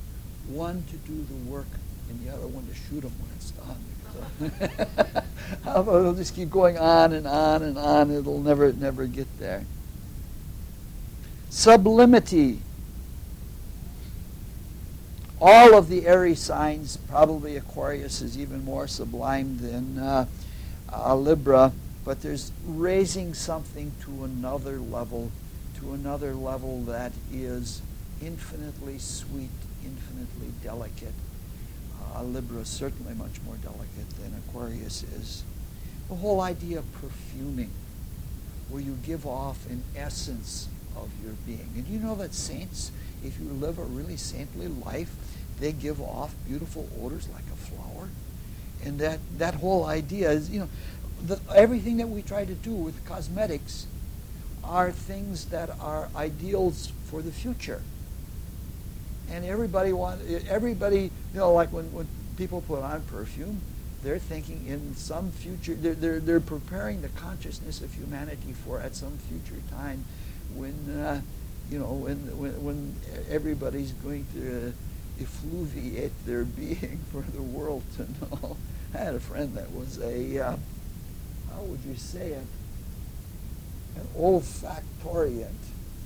One to do the work, and the other one to shoot them when it's done. It'll just keep going on and on and on. It'll never get there. Sublimity. All of the Aries signs, probably Aquarius is even more sublime than Libra, but there's raising something to another level that is infinitely sweet, infinitely delicate. Libra is certainly much more delicate than Aquarius is. The whole idea of perfuming, where you give off an essence of your being. And you know that saints, if you live a really saintly life, they give off beautiful odors like a flower. And that whole idea is, everything that we try to do with cosmetics are things that are ideals for the future. And everybody, like when people put on perfume, they're thinking in some future, they're preparing the consciousness of humanity for at some future time when, when everybody's going to effluviate their being for the world to know. I had a friend that was how would you say it, an olfactorient.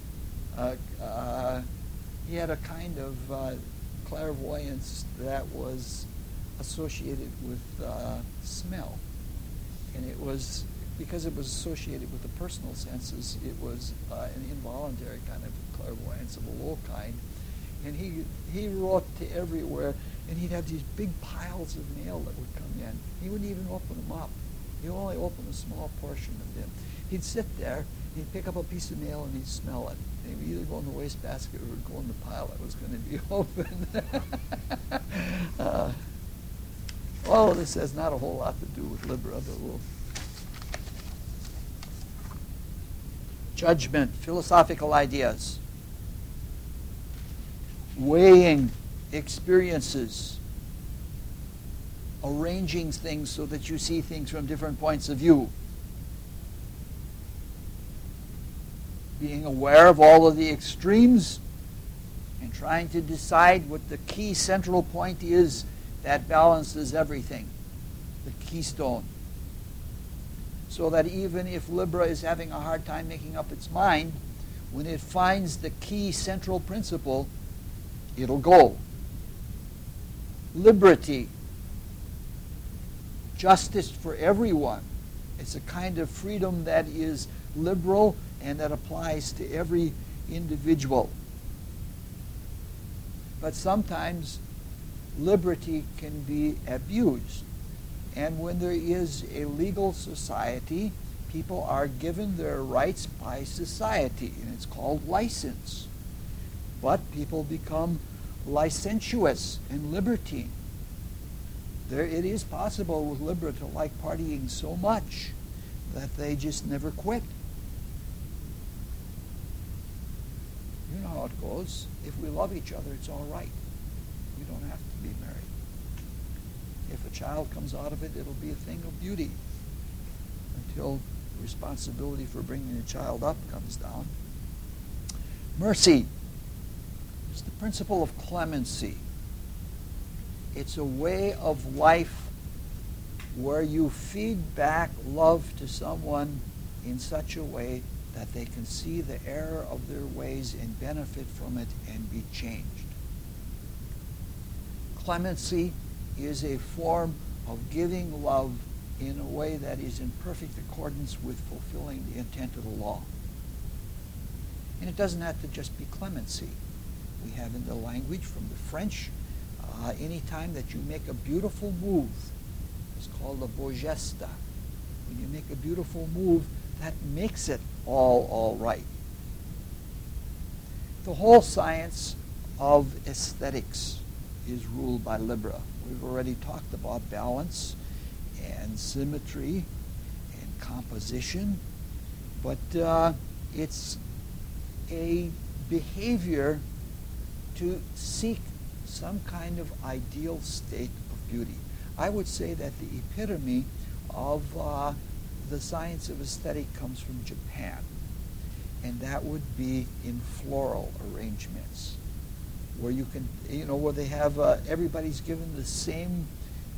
He had a kind of clairvoyance that was associated with smell. And it was, because it was associated with the personal senses, it was an involuntary kind of clairvoyance of a low kind. And he wrote to everywhere, and he'd have these big piles of mail that would come in. He wouldn't even open them up. He'd only open a small portion of them. He'd sit there, he'd pick up a piece of mail, and he'd smell it. And it would either go in the wastebasket or it would go in the pile that was going to be opened. This has not a whole lot to do with Libra, but we'll... Judgment, philosophical ideas. Weighing experiences, arranging things so that you see things from different points of view, being aware of all of the extremes and trying to decide what the key central point is that balances everything, the keystone. So that even if Libra is having a hard time making up its mind, when it finds the key central principle, it'll go. Liberty, justice for everyone. It's a kind of freedom that is liberal and that applies to every individual. But sometimes liberty can be abused. And when there is a legal society, people are given their rights by society, and it's called license. But people become licentious and libertine. It is possible with Libra to like partying so much that they just never quit. You know how it goes. If we love each other, it's all right. We don't have to be married. If a child comes out of it, it'll be a thing of beauty until the responsibility for bringing a child up comes down. Mercy. It's the principle of clemency. It's a way of life where you feed back love to someone in such a way that they can see the error of their ways and benefit from it and be changed. Clemency is a form of giving love in a way that is in perfect accordance with fulfilling the intent of the law. And it doesn't have to just be clemency. We have in the language from the French, any time that you make a beautiful move, it's called a beau geste. When you make a beautiful move, that makes it all right. The whole science of aesthetics is ruled by Libra. We've already talked about balance and symmetry and composition, but it's a behavior to seek some kind of ideal state of beauty. I would say that the epitome of the science of aesthetic comes from Japan, and that would be in floral arrangements, where you can, where they have everybody's given the same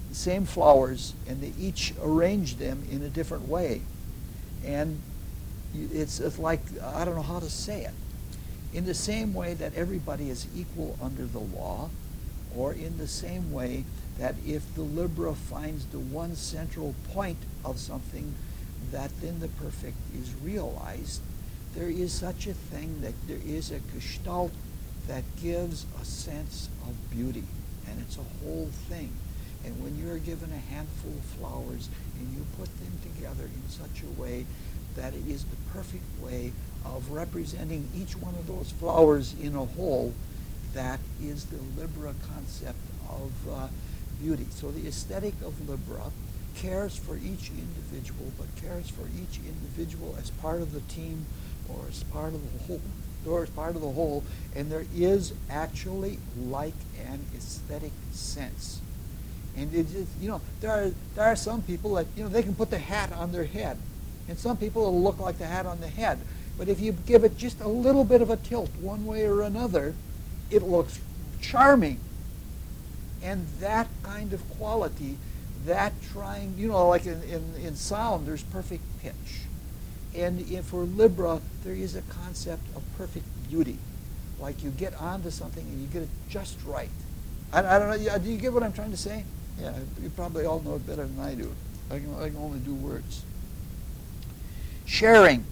the same flowers, and they each arrange them in a different way. And it's like, I don't know how to say it. In the same way that everybody is equal under the law, or in the same way that if the Libra finds the one central point of something, that then the perfect is realized. There is such a thing, that there is a gestalt that gives a sense of beauty, and it's a whole thing. And when you're given a handful of flowers and you put them together in such a way that it is the perfect way of representing each one of those flowers in a whole, that is the Libra concept of beauty. So the aesthetic of Libra cares for each individual, but cares for each individual as part of the team, or as part of the whole, or as part of the whole. And there is actually like an aesthetic sense. And it is, there are some people that, they can put the hat on their head, and some people it'll look like the hat on the head. But if you give it just a little bit of a tilt one way or another, it looks charming. And that kind of quality, that trying, like in sound, there's perfect pitch. And for Libra, there is a concept of perfect beauty. Like you get onto something and you get it just right. I don't know, do you get what I'm trying to say? Yeah, you probably all know it better than I do. I can only do words. Sharing.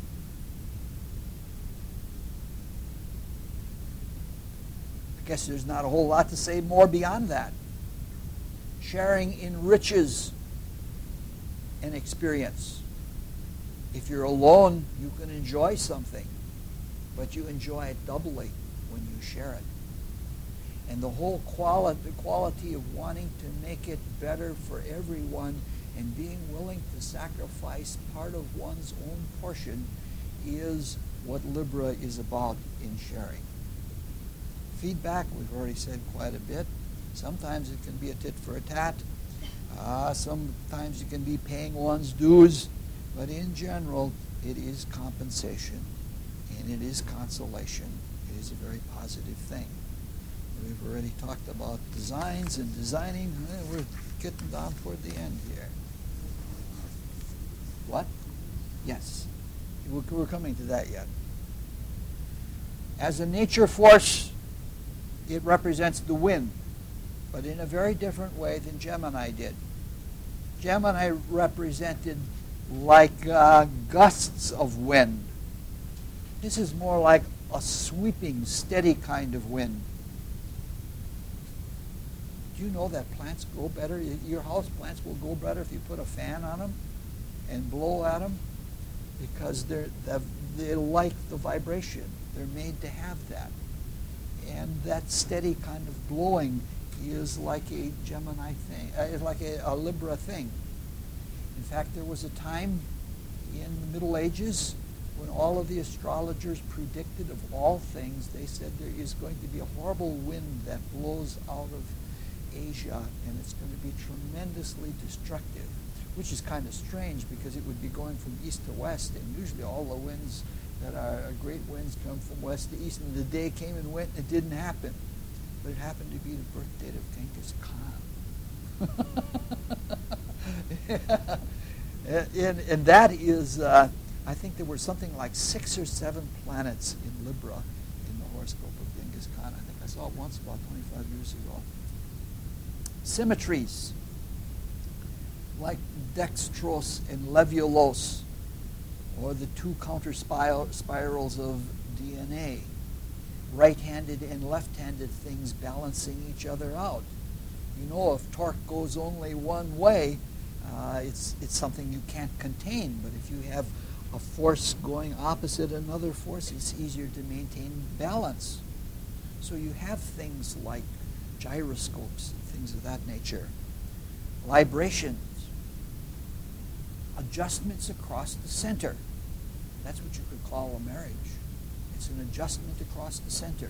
I guess there's not a whole lot to say more beyond that. Sharing enriches an experience. If you're alone, you can enjoy something, but you enjoy it doubly when you share it. And the whole quality of wanting to make it better for everyone and being willing to sacrifice part of one's own portion is what Libra is about in sharing. Feedback, we've already said quite a bit. Sometimes it can be a tit for a tat. Sometimes it can be paying one's dues. But in general, it is compensation, and it is consolation. It is a very positive thing. We've already talked about designs and designing. We're getting down toward the end here. What? Yes. We're coming to that yet. As a nature force, it represents the wind, but in a very different way than Gemini did. Gemini represented like gusts of wind. This is more like a sweeping, steady kind of wind. Do you know that plants grow better? Your house plants will grow better if you put a fan on them and blow at them, because they like the vibration. They're made to have that. And that steady kind of blowing is like a Gemini thing, like a Libra thing. In fact, there was a time in the Middle Ages when all of the astrologers predicted of all things, they said there is going to be a horrible wind that blows out of Asia, and it's going to be tremendously destructive, which is kind of strange because it would be going from east to west, and usually all the winds that are great winds come from west to east, and the day came and went, and it didn't happen. But it happened to be the birth date of Genghis Khan. And that is, I think there were something like 6 or 7 planets in Libra in the horoscope of Genghis Khan. I think I saw it once about 25 years ago. Symmetries, like dextrose and levulose, or the 2 counter spirals of DNA. Right-handed and left-handed things balancing each other out. You know, if torque goes only one way, it's something you can't contain. But if you have a force going opposite another force, it's easier to maintain balance. So you have things like gyroscopes and things of that nature. Librations. Adjustments across the center. That's what you could call a marriage. It's an adjustment across the center.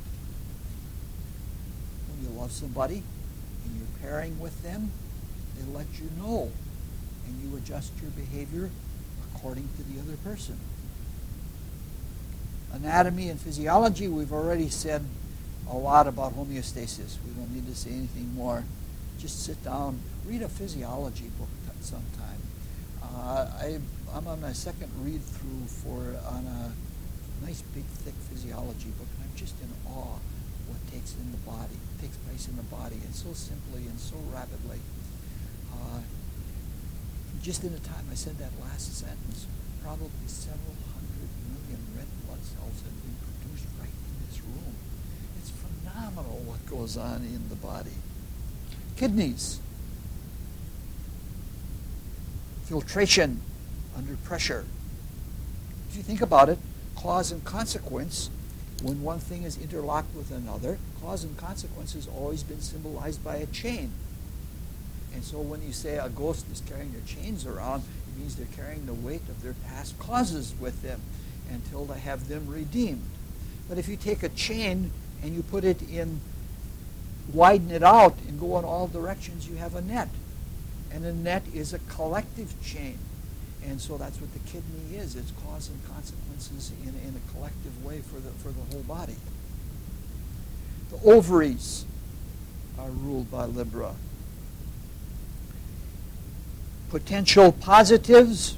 When you love somebody and you're pairing with them, they let you know, and you adjust your behavior according to the other person. Anatomy and physiology, we've already said a lot about homeostasis. We don't need to say anything more. just sit down, read a physiology book sometime. I'm on my second read through on a nice big thick physiology book, and I'm just in awe of what takes place in the body, and so simply and so rapidly. Just in the time I said that last sentence, probably several hundred million red blood cells have been produced right in this room. It's phenomenal what goes on in the body. Kidneys. Filtration under pressure. If you think about it, cause and consequence, when one thing is interlocked with another, cause and consequence has always been symbolized by a chain. And so when you say a ghost is carrying their chains around, it means they're carrying the weight of their past causes with them until they have them redeemed. But if you take a chain and you put it in, widen it out and go in all directions, you have a net. And a net is a collective chain. And so that's what the kidney is. It's cause and consequences in a collective way for the whole body. The ovaries are ruled by Libra. Potential positives,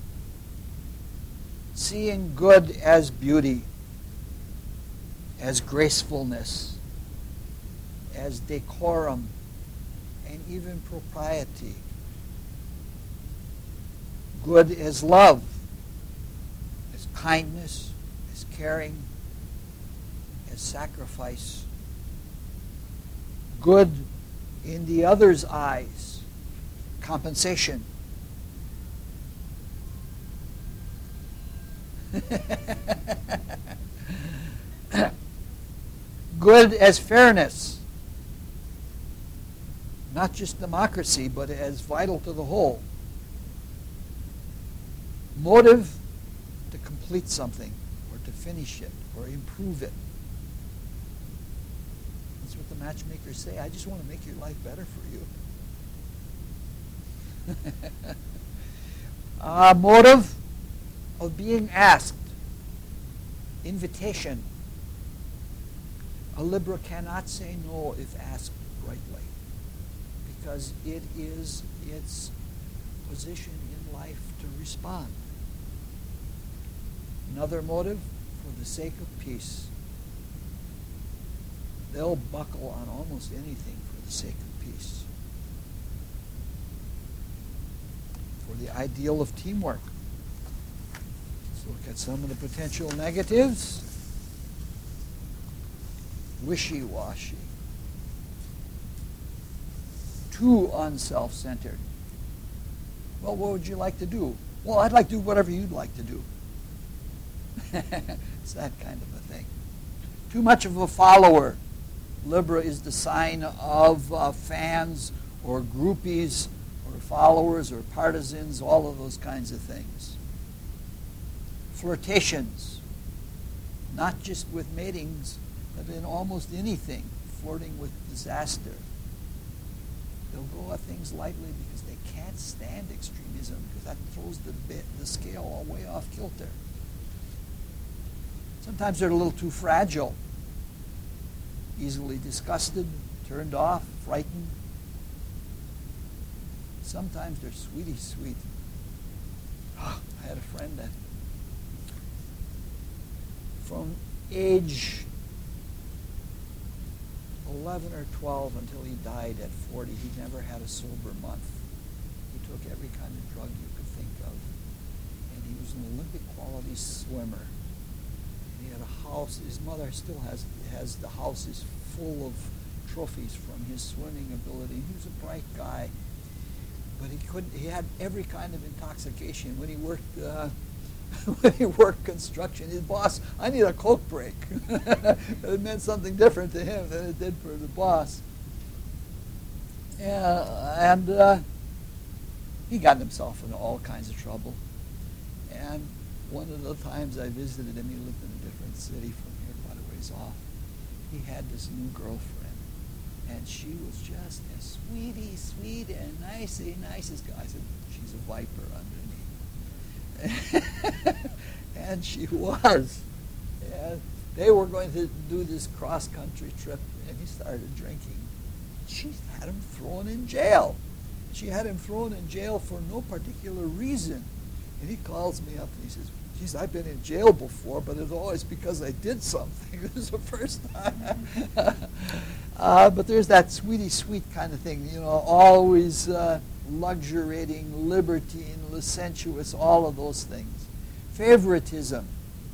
seeing good as beauty, as gracefulness, as decorum, and even propriety. Good as love, as kindness, as caring, as sacrifice. Good in the other's eyes, compensation. Good as fairness, not just democracy, but as vital to the whole. Motive to complete something, or to finish it, or improve it. That's what the matchmakers say. I just want to make your life better for you. Motive of being asked. Invitation. A Libra cannot say no if asked rightly, because it is its position in life to respond. Another motive, for the sake of peace. They'll buckle on almost anything for the sake of peace. For the ideal of teamwork. Let's look at some of the potential negatives. Wishy-washy. Too unself-centered. Well, what would you like to do? Well, I'd like to do whatever you'd like to do. It's that kind of a thing. Too much of a follower. Libra is the sign of fans or groupies or followers or partisans, all of those kinds of things. Flirtations. Not just with matings, but in almost anything. Flirting with disaster. They'll go at things lightly because they can't stand extremism, because that throws the scale all way off kilter. Sometimes they're a little too fragile, easily disgusted, turned off, frightened. Sometimes they're sweetie sweet. I had a friend that from age 11 or 12 until he died at 40, he never had a sober month. He took every kind of drug you could think of. And he was an Olympic quality swimmer. He had a house. His mother still has the house is full of trophies from his swimming ability. He was a bright guy, but he had every kind of intoxication. When he worked construction, his boss, I need a coke break. It meant something different to him than it did for the boss. Yeah, and he got himself into all kinds of trouble. And one of the times I visited him, he lived in a different city from here, quite a ways off. He had this new girlfriend, and she was just as sweet and nicest guy. I said, she's a viper underneath. And she was. And they were going to do this cross-country trip, and he started drinking. she had him thrown in jail. She had him thrown in jail for no particular reason. And he calls me up and he says, geez, I've been in jail before, but it's always because I did something. This is the first time. But there's that sweetie sweet kind of thing, always luxuriating, libertine, licentious, all of those things. Favoritism.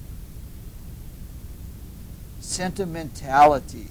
Sentimentality.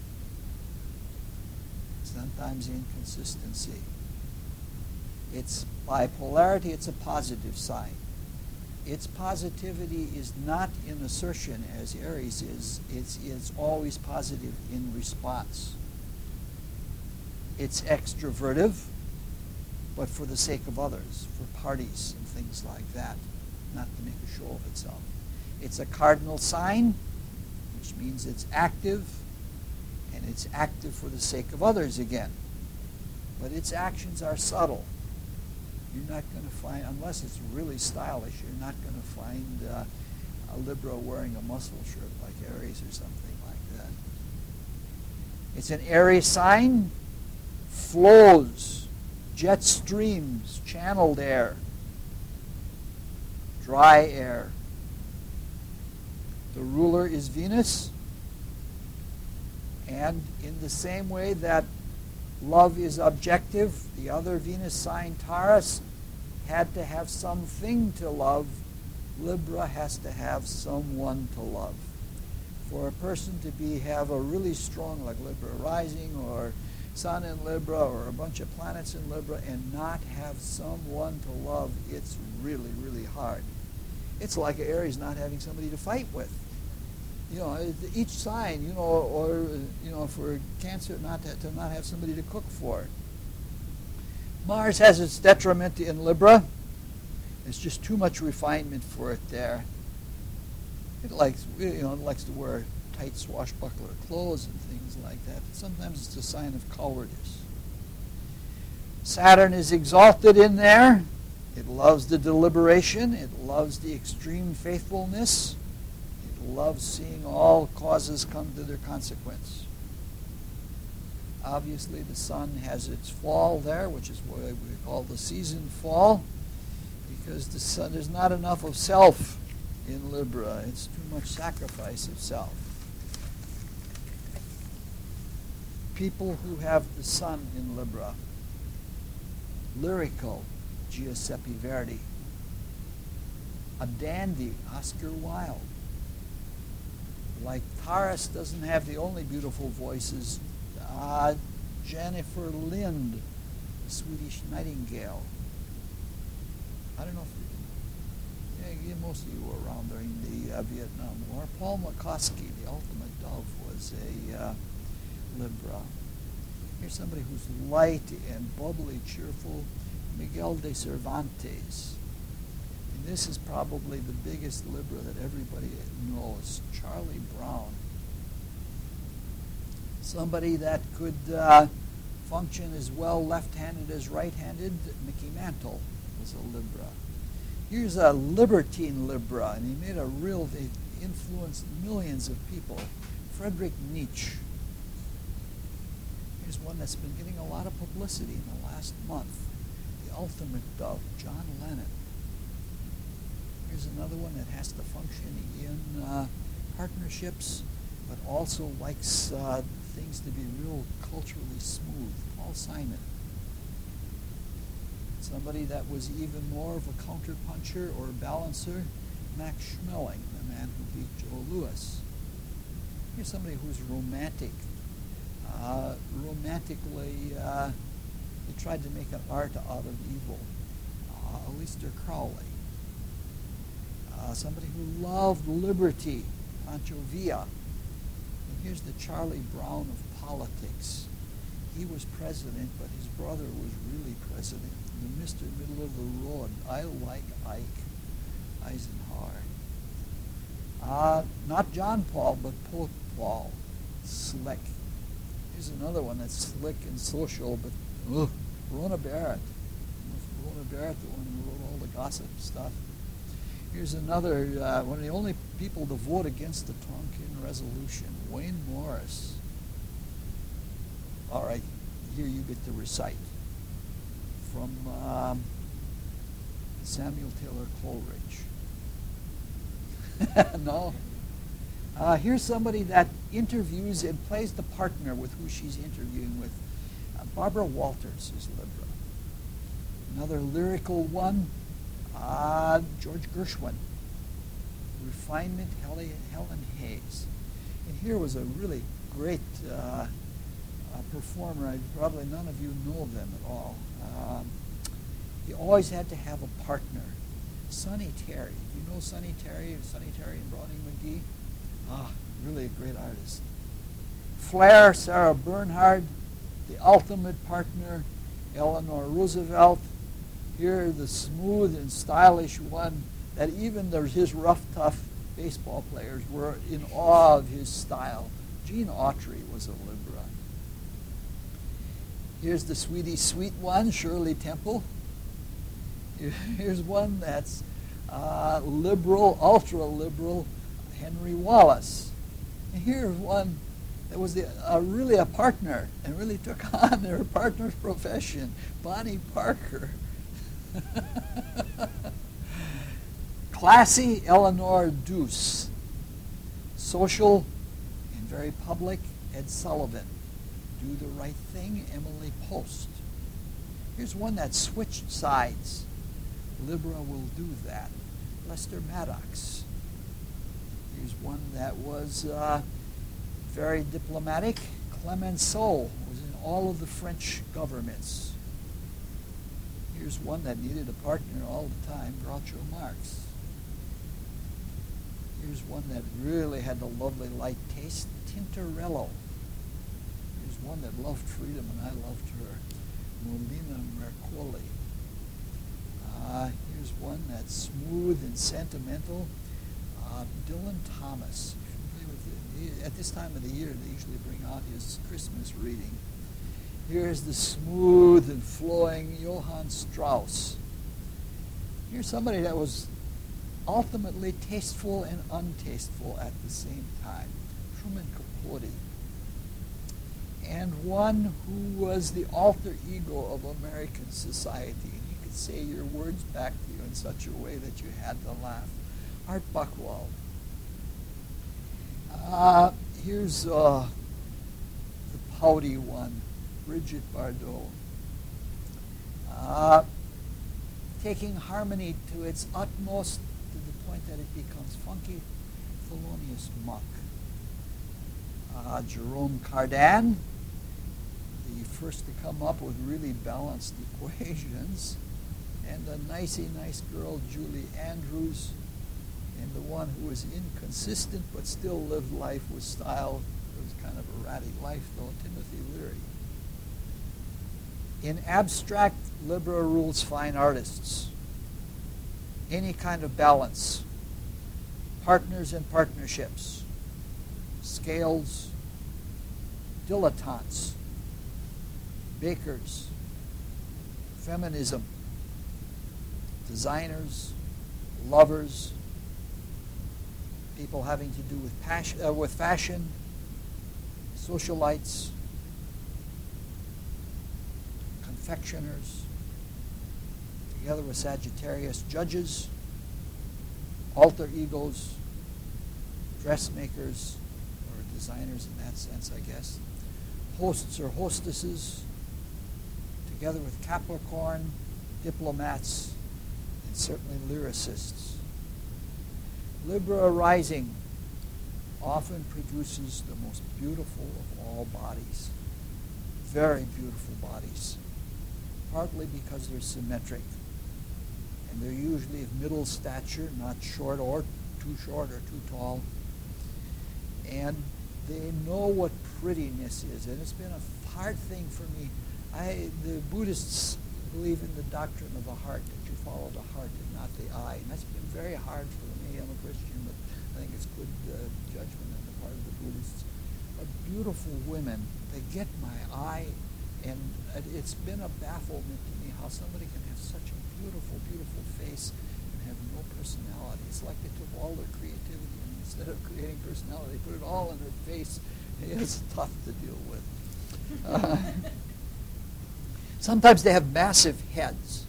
Sometimes inconsistency. It's bipolarity, it's a positive sign. Its positivity is not in assertion as Aries is. It's always positive in response. It's extrovertive, but for the sake of others, for parties and things like that, not to make a show of itself. It's a cardinal sign, which means it's active, and it's active for the sake of others again. But its actions are subtle. You're not going to find, unless it's really stylish, you're not going to find a Libra wearing a muscle shirt like Aries or something like that. It's an Aries sign, flows, jet streams, channeled air, dry air. The ruler is Venus, and in the same way that love is objective, the other Venus sign, Taurus, had to have something to love. Libra has to have someone to love. For a person to have a really strong, like Libra rising or Sun in Libra or a bunch of planets in Libra and not have someone to love, it's really, really hard. It's like Aries not having somebody to fight with. Each sign, or for Cancer to not have somebody to cook for. Mars has its detriment in Libra. There's just too much refinement for it there. It likes to wear tight swashbuckler clothes and things like that. Sometimes it's a sign of cowardice. Saturn is exalted in there. It loves the deliberation. It loves the extreme faithfulness. Loves seeing all causes come to their consequence. Obviously, the sun has its fall there, which is what we call the season fall, because the sun, there's not enough of self in Libra. It's too much sacrifice of self. People who have the sun in Libra, lyrical, Giuseppe Verdi, a dandy, Oscar Wilde. Like Taurus doesn't have the only beautiful voices. Jennifer Lind, the Swedish Nightingale. I don't know if most of you were around during the Vietnam War. Paul McCoskey, the ultimate dove, was a Libra. Here's somebody who's light and bubbly, cheerful. Miguel de Cervantes. And this is probably the biggest Libra that everybody knows, Charlie Brown. Somebody that could function as well left-handed as right-handed. Mickey Mantle was a Libra. Here's a libertine Libra, and he influenced millions of people. Friedrich Nietzsche. Here's one that's been getting a lot of publicity in the last month. The ultimate dove, John Lennon. Here's another one that has to function in partnerships, but also likes things to be real culturally smooth. Paul Simon. Somebody that was even more of a counterpuncher or balancer, Max Schmeling, the man who beat Joe Louis. Here's somebody who's romantic. Romantically, they tried to make an art out of evil. Aleister Crowley. Somebody who loved liberty, Pancho Villa. And here's the Charlie Brown of politics. He was president, but his brother was really president. The Mr. Middle of the Road. I like Ike Eisenhower. Not John Paul, but Pope Paul. Slick. Here's another one that's slick and social, but Rona Barrett. Rona Barrett, the one who wrote all the gossip stuff. Here's another, one of the only people to vote against the Tonkin Resolution, Wayne Morris. All right, here you get to recite from Samuel Taylor Coleridge. No? Here's somebody that interviews and plays the partner with who she's interviewing with. Barbara Walters is Libra. Another lyrical one, George Gershwin. Refinement, Helen Hayes. And here was a really great performer. Probably none of you know them at all. He always had to have a partner. Sonny Terry. Do you know Sonny Terry? Sonny Terry and Browning McGee? Really a great artist. Flair, Sarah Bernhardt, the ultimate partner, Eleanor Roosevelt. Here, the smooth and stylish one that even his rough, tough baseball players were in awe of his style. Gene Autry was a Libra. Here's the sweetie sweet one, Shirley Temple. Here's one that's liberal, ultra-liberal, Henry Wallace. And here's one that was really a partner and really took on their partner's profession, Bonnie Parker. Classy, Eleanor Deuce. Social and very public, Ed Sullivan. Do the right thing, Emily Post. Here's one that switched sides. Libra will do that. Lester Maddox. Here's one that was very diplomatic. Clemenceau was in all of the French governments. Here's one that needed a partner all the time, Groucho Marx. Here's one that really had the lovely light taste, Tintorello. Here's one that loved freedom, and I loved her, Molina Mercouri. Here's one that's smooth and sentimental, Dylan Thomas. At this time of the year, they usually bring out his Christmas reading. Here's the smooth and flowing Johann Strauss. Here's somebody that was ultimately tasteful and untasteful at the same time, Truman Capote. And one who was the alter ego of American society. And you could say your words back to you in such a way that you had to laugh. Art Buchwald. Here's the pouty one, Brigitte Bardot. Taking harmony to its utmost to the point that it becomes funky, Thelonious Monk. Jerome Cardan, the first to come up with really balanced equations, and a nice girl, Julie Andrews, and the one who was inconsistent but still lived life with style. It was kind of erratic life, though, Timothy Leary. In abstract, Libra rules fine artists. Any kind of balance. Partners and partnerships. Scales. Dilettantes. Bakers. Feminism. Designers. Lovers. People having to do with fashion. Socialites. Confectioners, together with Sagittarius, judges, alter egos, dressmakers, or designers in that sense, I guess, hosts or hostesses, together with Capricorn, diplomats, and certainly lyricists. Libra rising often produces the most beautiful of all bodies, very beautiful bodies. Partly because they're symmetric. And they're usually of middle stature, not short or too tall. And they know what prettiness is. And it's been a hard thing for me. The Buddhists believe in the doctrine of the heart, that you follow the heart and not the eye. And that's been very hard for me. I'm a Christian, but I think it's good judgment on the part of the Buddhists. But beautiful women, they get my eye. And it's been a bafflement to me how somebody can have such a beautiful, beautiful face and have no personality. It's like they took all their creativity and instead of creating personality, they put it all in her face. It's tough to deal with. Sometimes they have massive heads.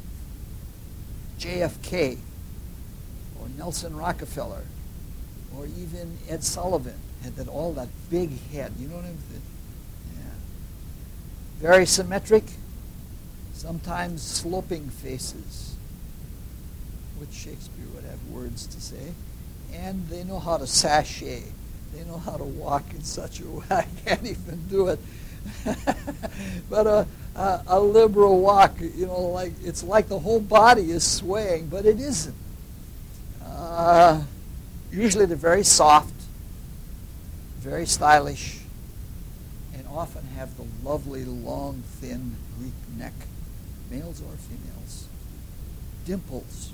JFK, or Nelson Rockefeller, or even Ed Sullivan had all that big head. You know what I mean? Yeah. Very symmetric, sometimes sloping faces, which Shakespeare would have words to say. And they know how to sashay. They know how to walk in such a way. I can't even do it. But a liberal walk, like it's like the whole body is swaying, but it isn't. Usually they're very soft, very stylish, and often have the lovely, long, thin Greek neck, males or females, dimples,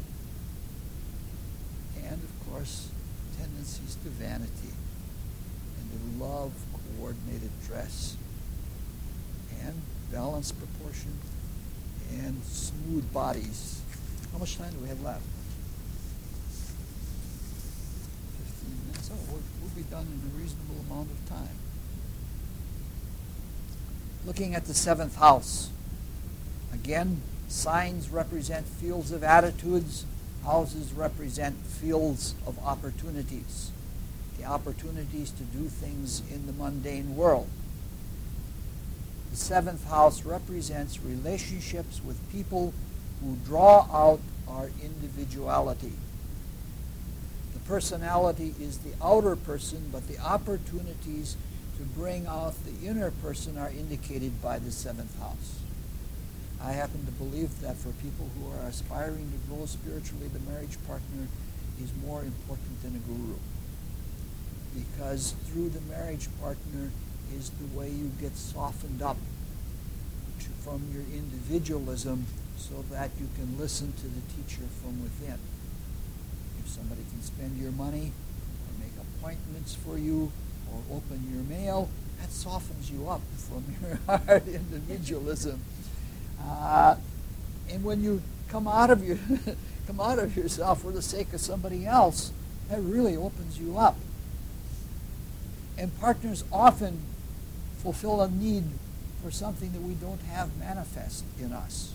and, of course, tendencies to vanity, and they love coordinated dress, and balanced proportion, and smooth bodies. How much time do we have left? 15 minutes. Oh, we'll be done in a reasonable amount of time. Looking at the seventh house. Again, signs represent fields of attitudes. Houses represent fields of opportunities. The opportunities to do things in the mundane world. The seventh house represents relationships with people who draw out our individuality. The personality is the outer person, but the opportunities to bring out the inner person are indicated by the seventh house. I happen to believe that for people who are aspiring to grow spiritually, the marriage partner is more important than a guru. Because through the marriage partner is the way you get softened up from your individualism so that you can listen to the teacher from within. If somebody can spend your money or make appointments for you or open your mail, that softens you up from your hard individualism. And when you come out of yourself for the sake of somebody else, that really opens you up. And partners often fulfill a need for something that we don't have manifest in us.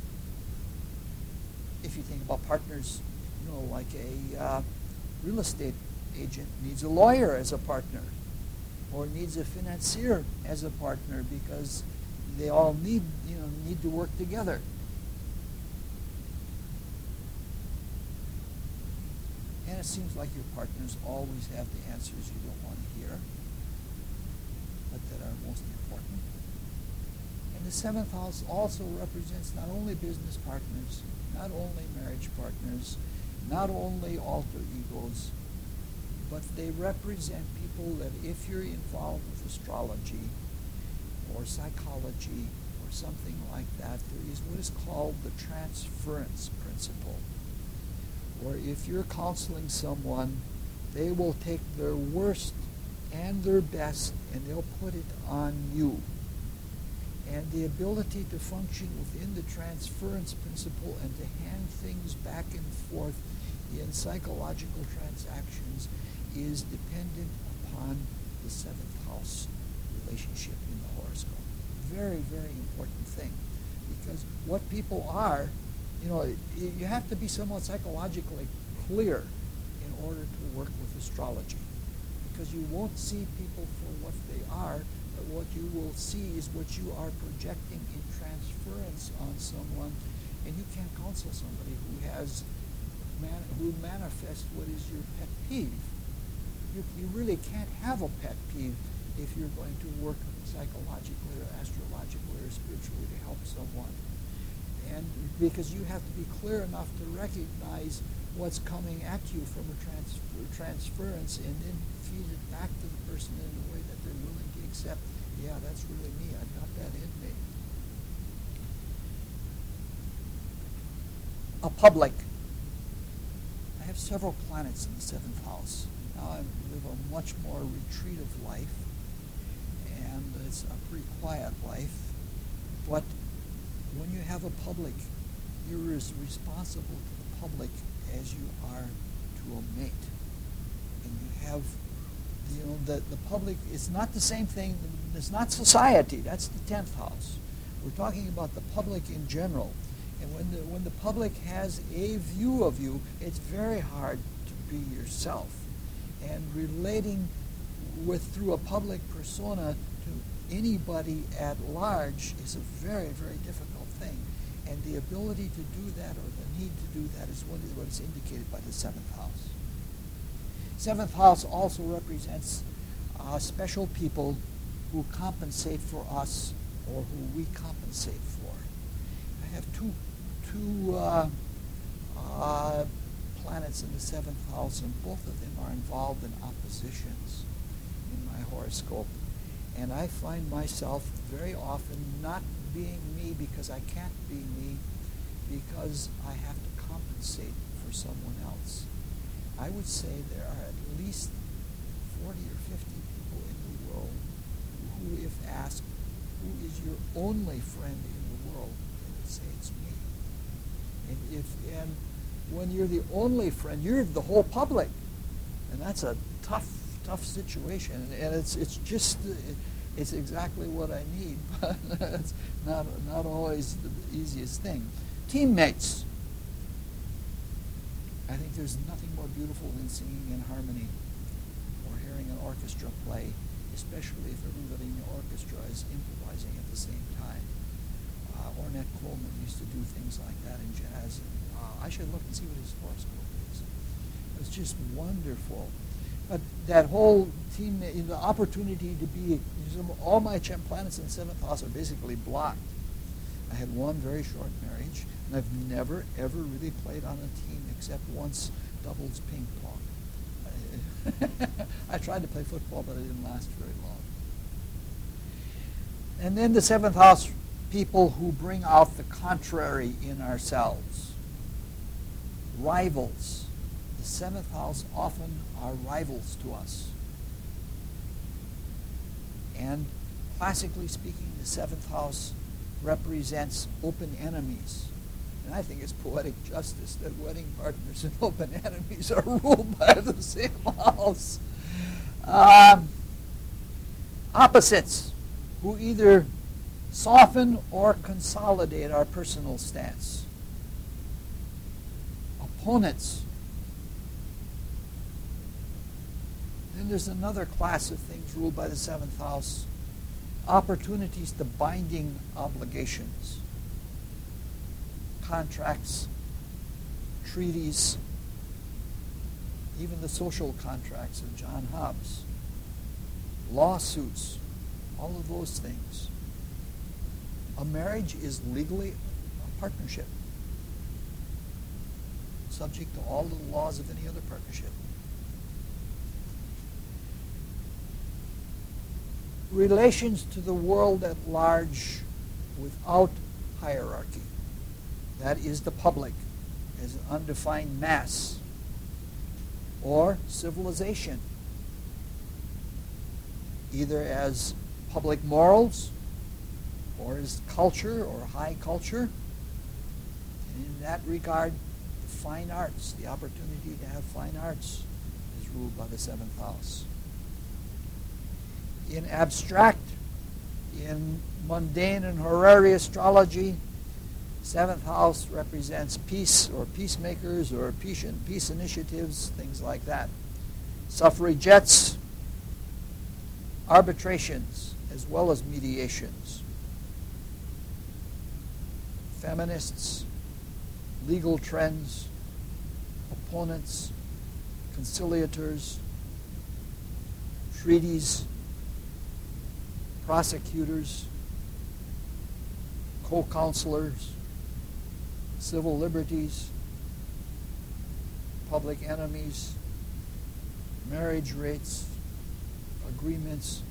If you think about partners, like a real estate agent needs a lawyer as a partner, or needs a financier as a partner, because they all need to work together. And it seems like your partners always have the answers you don't want to hear, but that are most important. And the seventh house also represents not only business partners, not only marriage partners, not only alter egos, but they represent people that if you're involved with astrology or psychology or something like that, there is what is called the transference principle. Or if you're counseling someone, they will take their worst and their best and they'll put it on you. And the ability to function within the transference principle and to hand things back and forth in psychological transactions is dependent upon the seventh house relationship in the horoscope. Very, very important thing. Because what people are, you have to be somewhat psychologically clear in order to work with astrology. Because you won't see people for what they are, but what you will see is what you are projecting in transference on someone. And you can't counsel somebody who manifests what is your pet peeve. You really can't have a pet peeve if you're going to work psychologically or astrologically or spiritually to help someone. And because you have to be clear enough to recognize what's coming at you from a transference and then feed it back to the person in a way that they're willing to accept. Yeah, that's really me. I've got that in me. A public. I have several planets in the seventh house. Now I live a much more retreative life, and it's a pretty quiet life. But when you have a public, you're as responsible to the public as you are to a mate. And you have, the public, it's not the same thing, it's not society, that's the 10th house. We're talking about the public in general. And when the public has a view of you, it's very hard to be yourself. And relating through a public persona to anybody at large is a very, very difficult thing. And the ability to do that, or the need to do that, is what is indicated by the seventh house. Seventh house also represents special people who compensate for us or who we compensate for. I have two planets in the seventh house, and both of them are involved in oppositions in my horoscope. And I find myself very often not being me because I can't be me, because I have to compensate for someone else. I would say there are at least 40 or 50 people in the world who, if asked, who is your only friend in the world, they would say it's me. And when you're the only friend, you're the whole public, and that's a tough situation. And it's exactly what I need, but it's not always the easiest thing. Teammates. I think there's nothing more beautiful than singing in harmony or hearing an orchestra play, especially if everybody in the orchestra is improvising at the same time. Ornette Coleman used to do things like that in jazz. I should look and see what his horoscope is. It's just wonderful. But that whole team, the opportunity to be, all my planets in the seventh house are basically blocked. I had one very short marriage, and I've never, ever really played on a team except once doubles ping pong. I tried to play football, but it didn't last very long. And then the seventh house, people who bring out the contrary in ourselves. Rivals. The seventh house often are rivals to us. And classically speaking, the seventh house represents open enemies. And I think it's poetic justice that wedding partners and open enemies are ruled by the same house. Opposites, who either soften or consolidate our personal stance. Opponents. Then there's another class of things ruled by the seventh house. Opportunities to binding obligations. Contracts, treaties, even the social contracts of John Hobbes. Lawsuits, all of those things. A marriage is legally a partnership, subject to all the laws of any other partnership. Relations to the world at large without hierarchy. That is the public as an undefined mass. Or civilization, either as public morals or as culture or high culture. And in that regard, the fine arts, the opportunity to have fine arts, is ruled by the seventh house. In abstract, in mundane and horary astrology, seventh house represents peace or peacemakers or peace initiatives, things like that. Suffragettes, arbitrations, as well as mediations. Feminists, legal trends, opponents, conciliators, treaties, prosecutors, co-counselors, civil liberties, public enemies, marriage rates, agreements,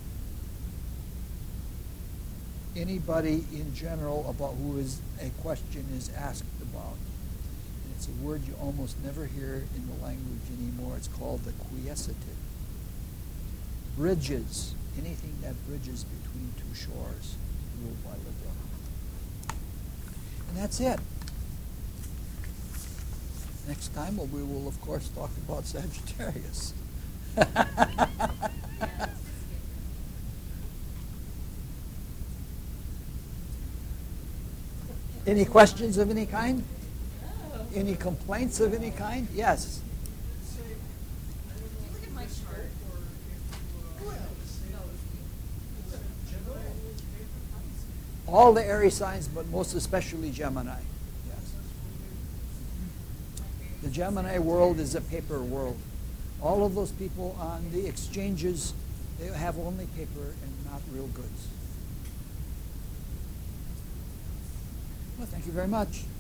anybody in general about who is a question is asked about. And it's a word you almost never hear in the language anymore. It's called the quiescent. Bridges, anything that bridges between two shores, ruled by Libra. And that's it. Next time we will, of course, talk about Sagittarius. Any questions of any kind? Any complaints of any kind? Yes. Look at my chart. All the Aries signs, but most especially Gemini. Yes. The Gemini world is a paper world. All of those people on the exchanges, they have only paper and not real goods. Well, thank you very much.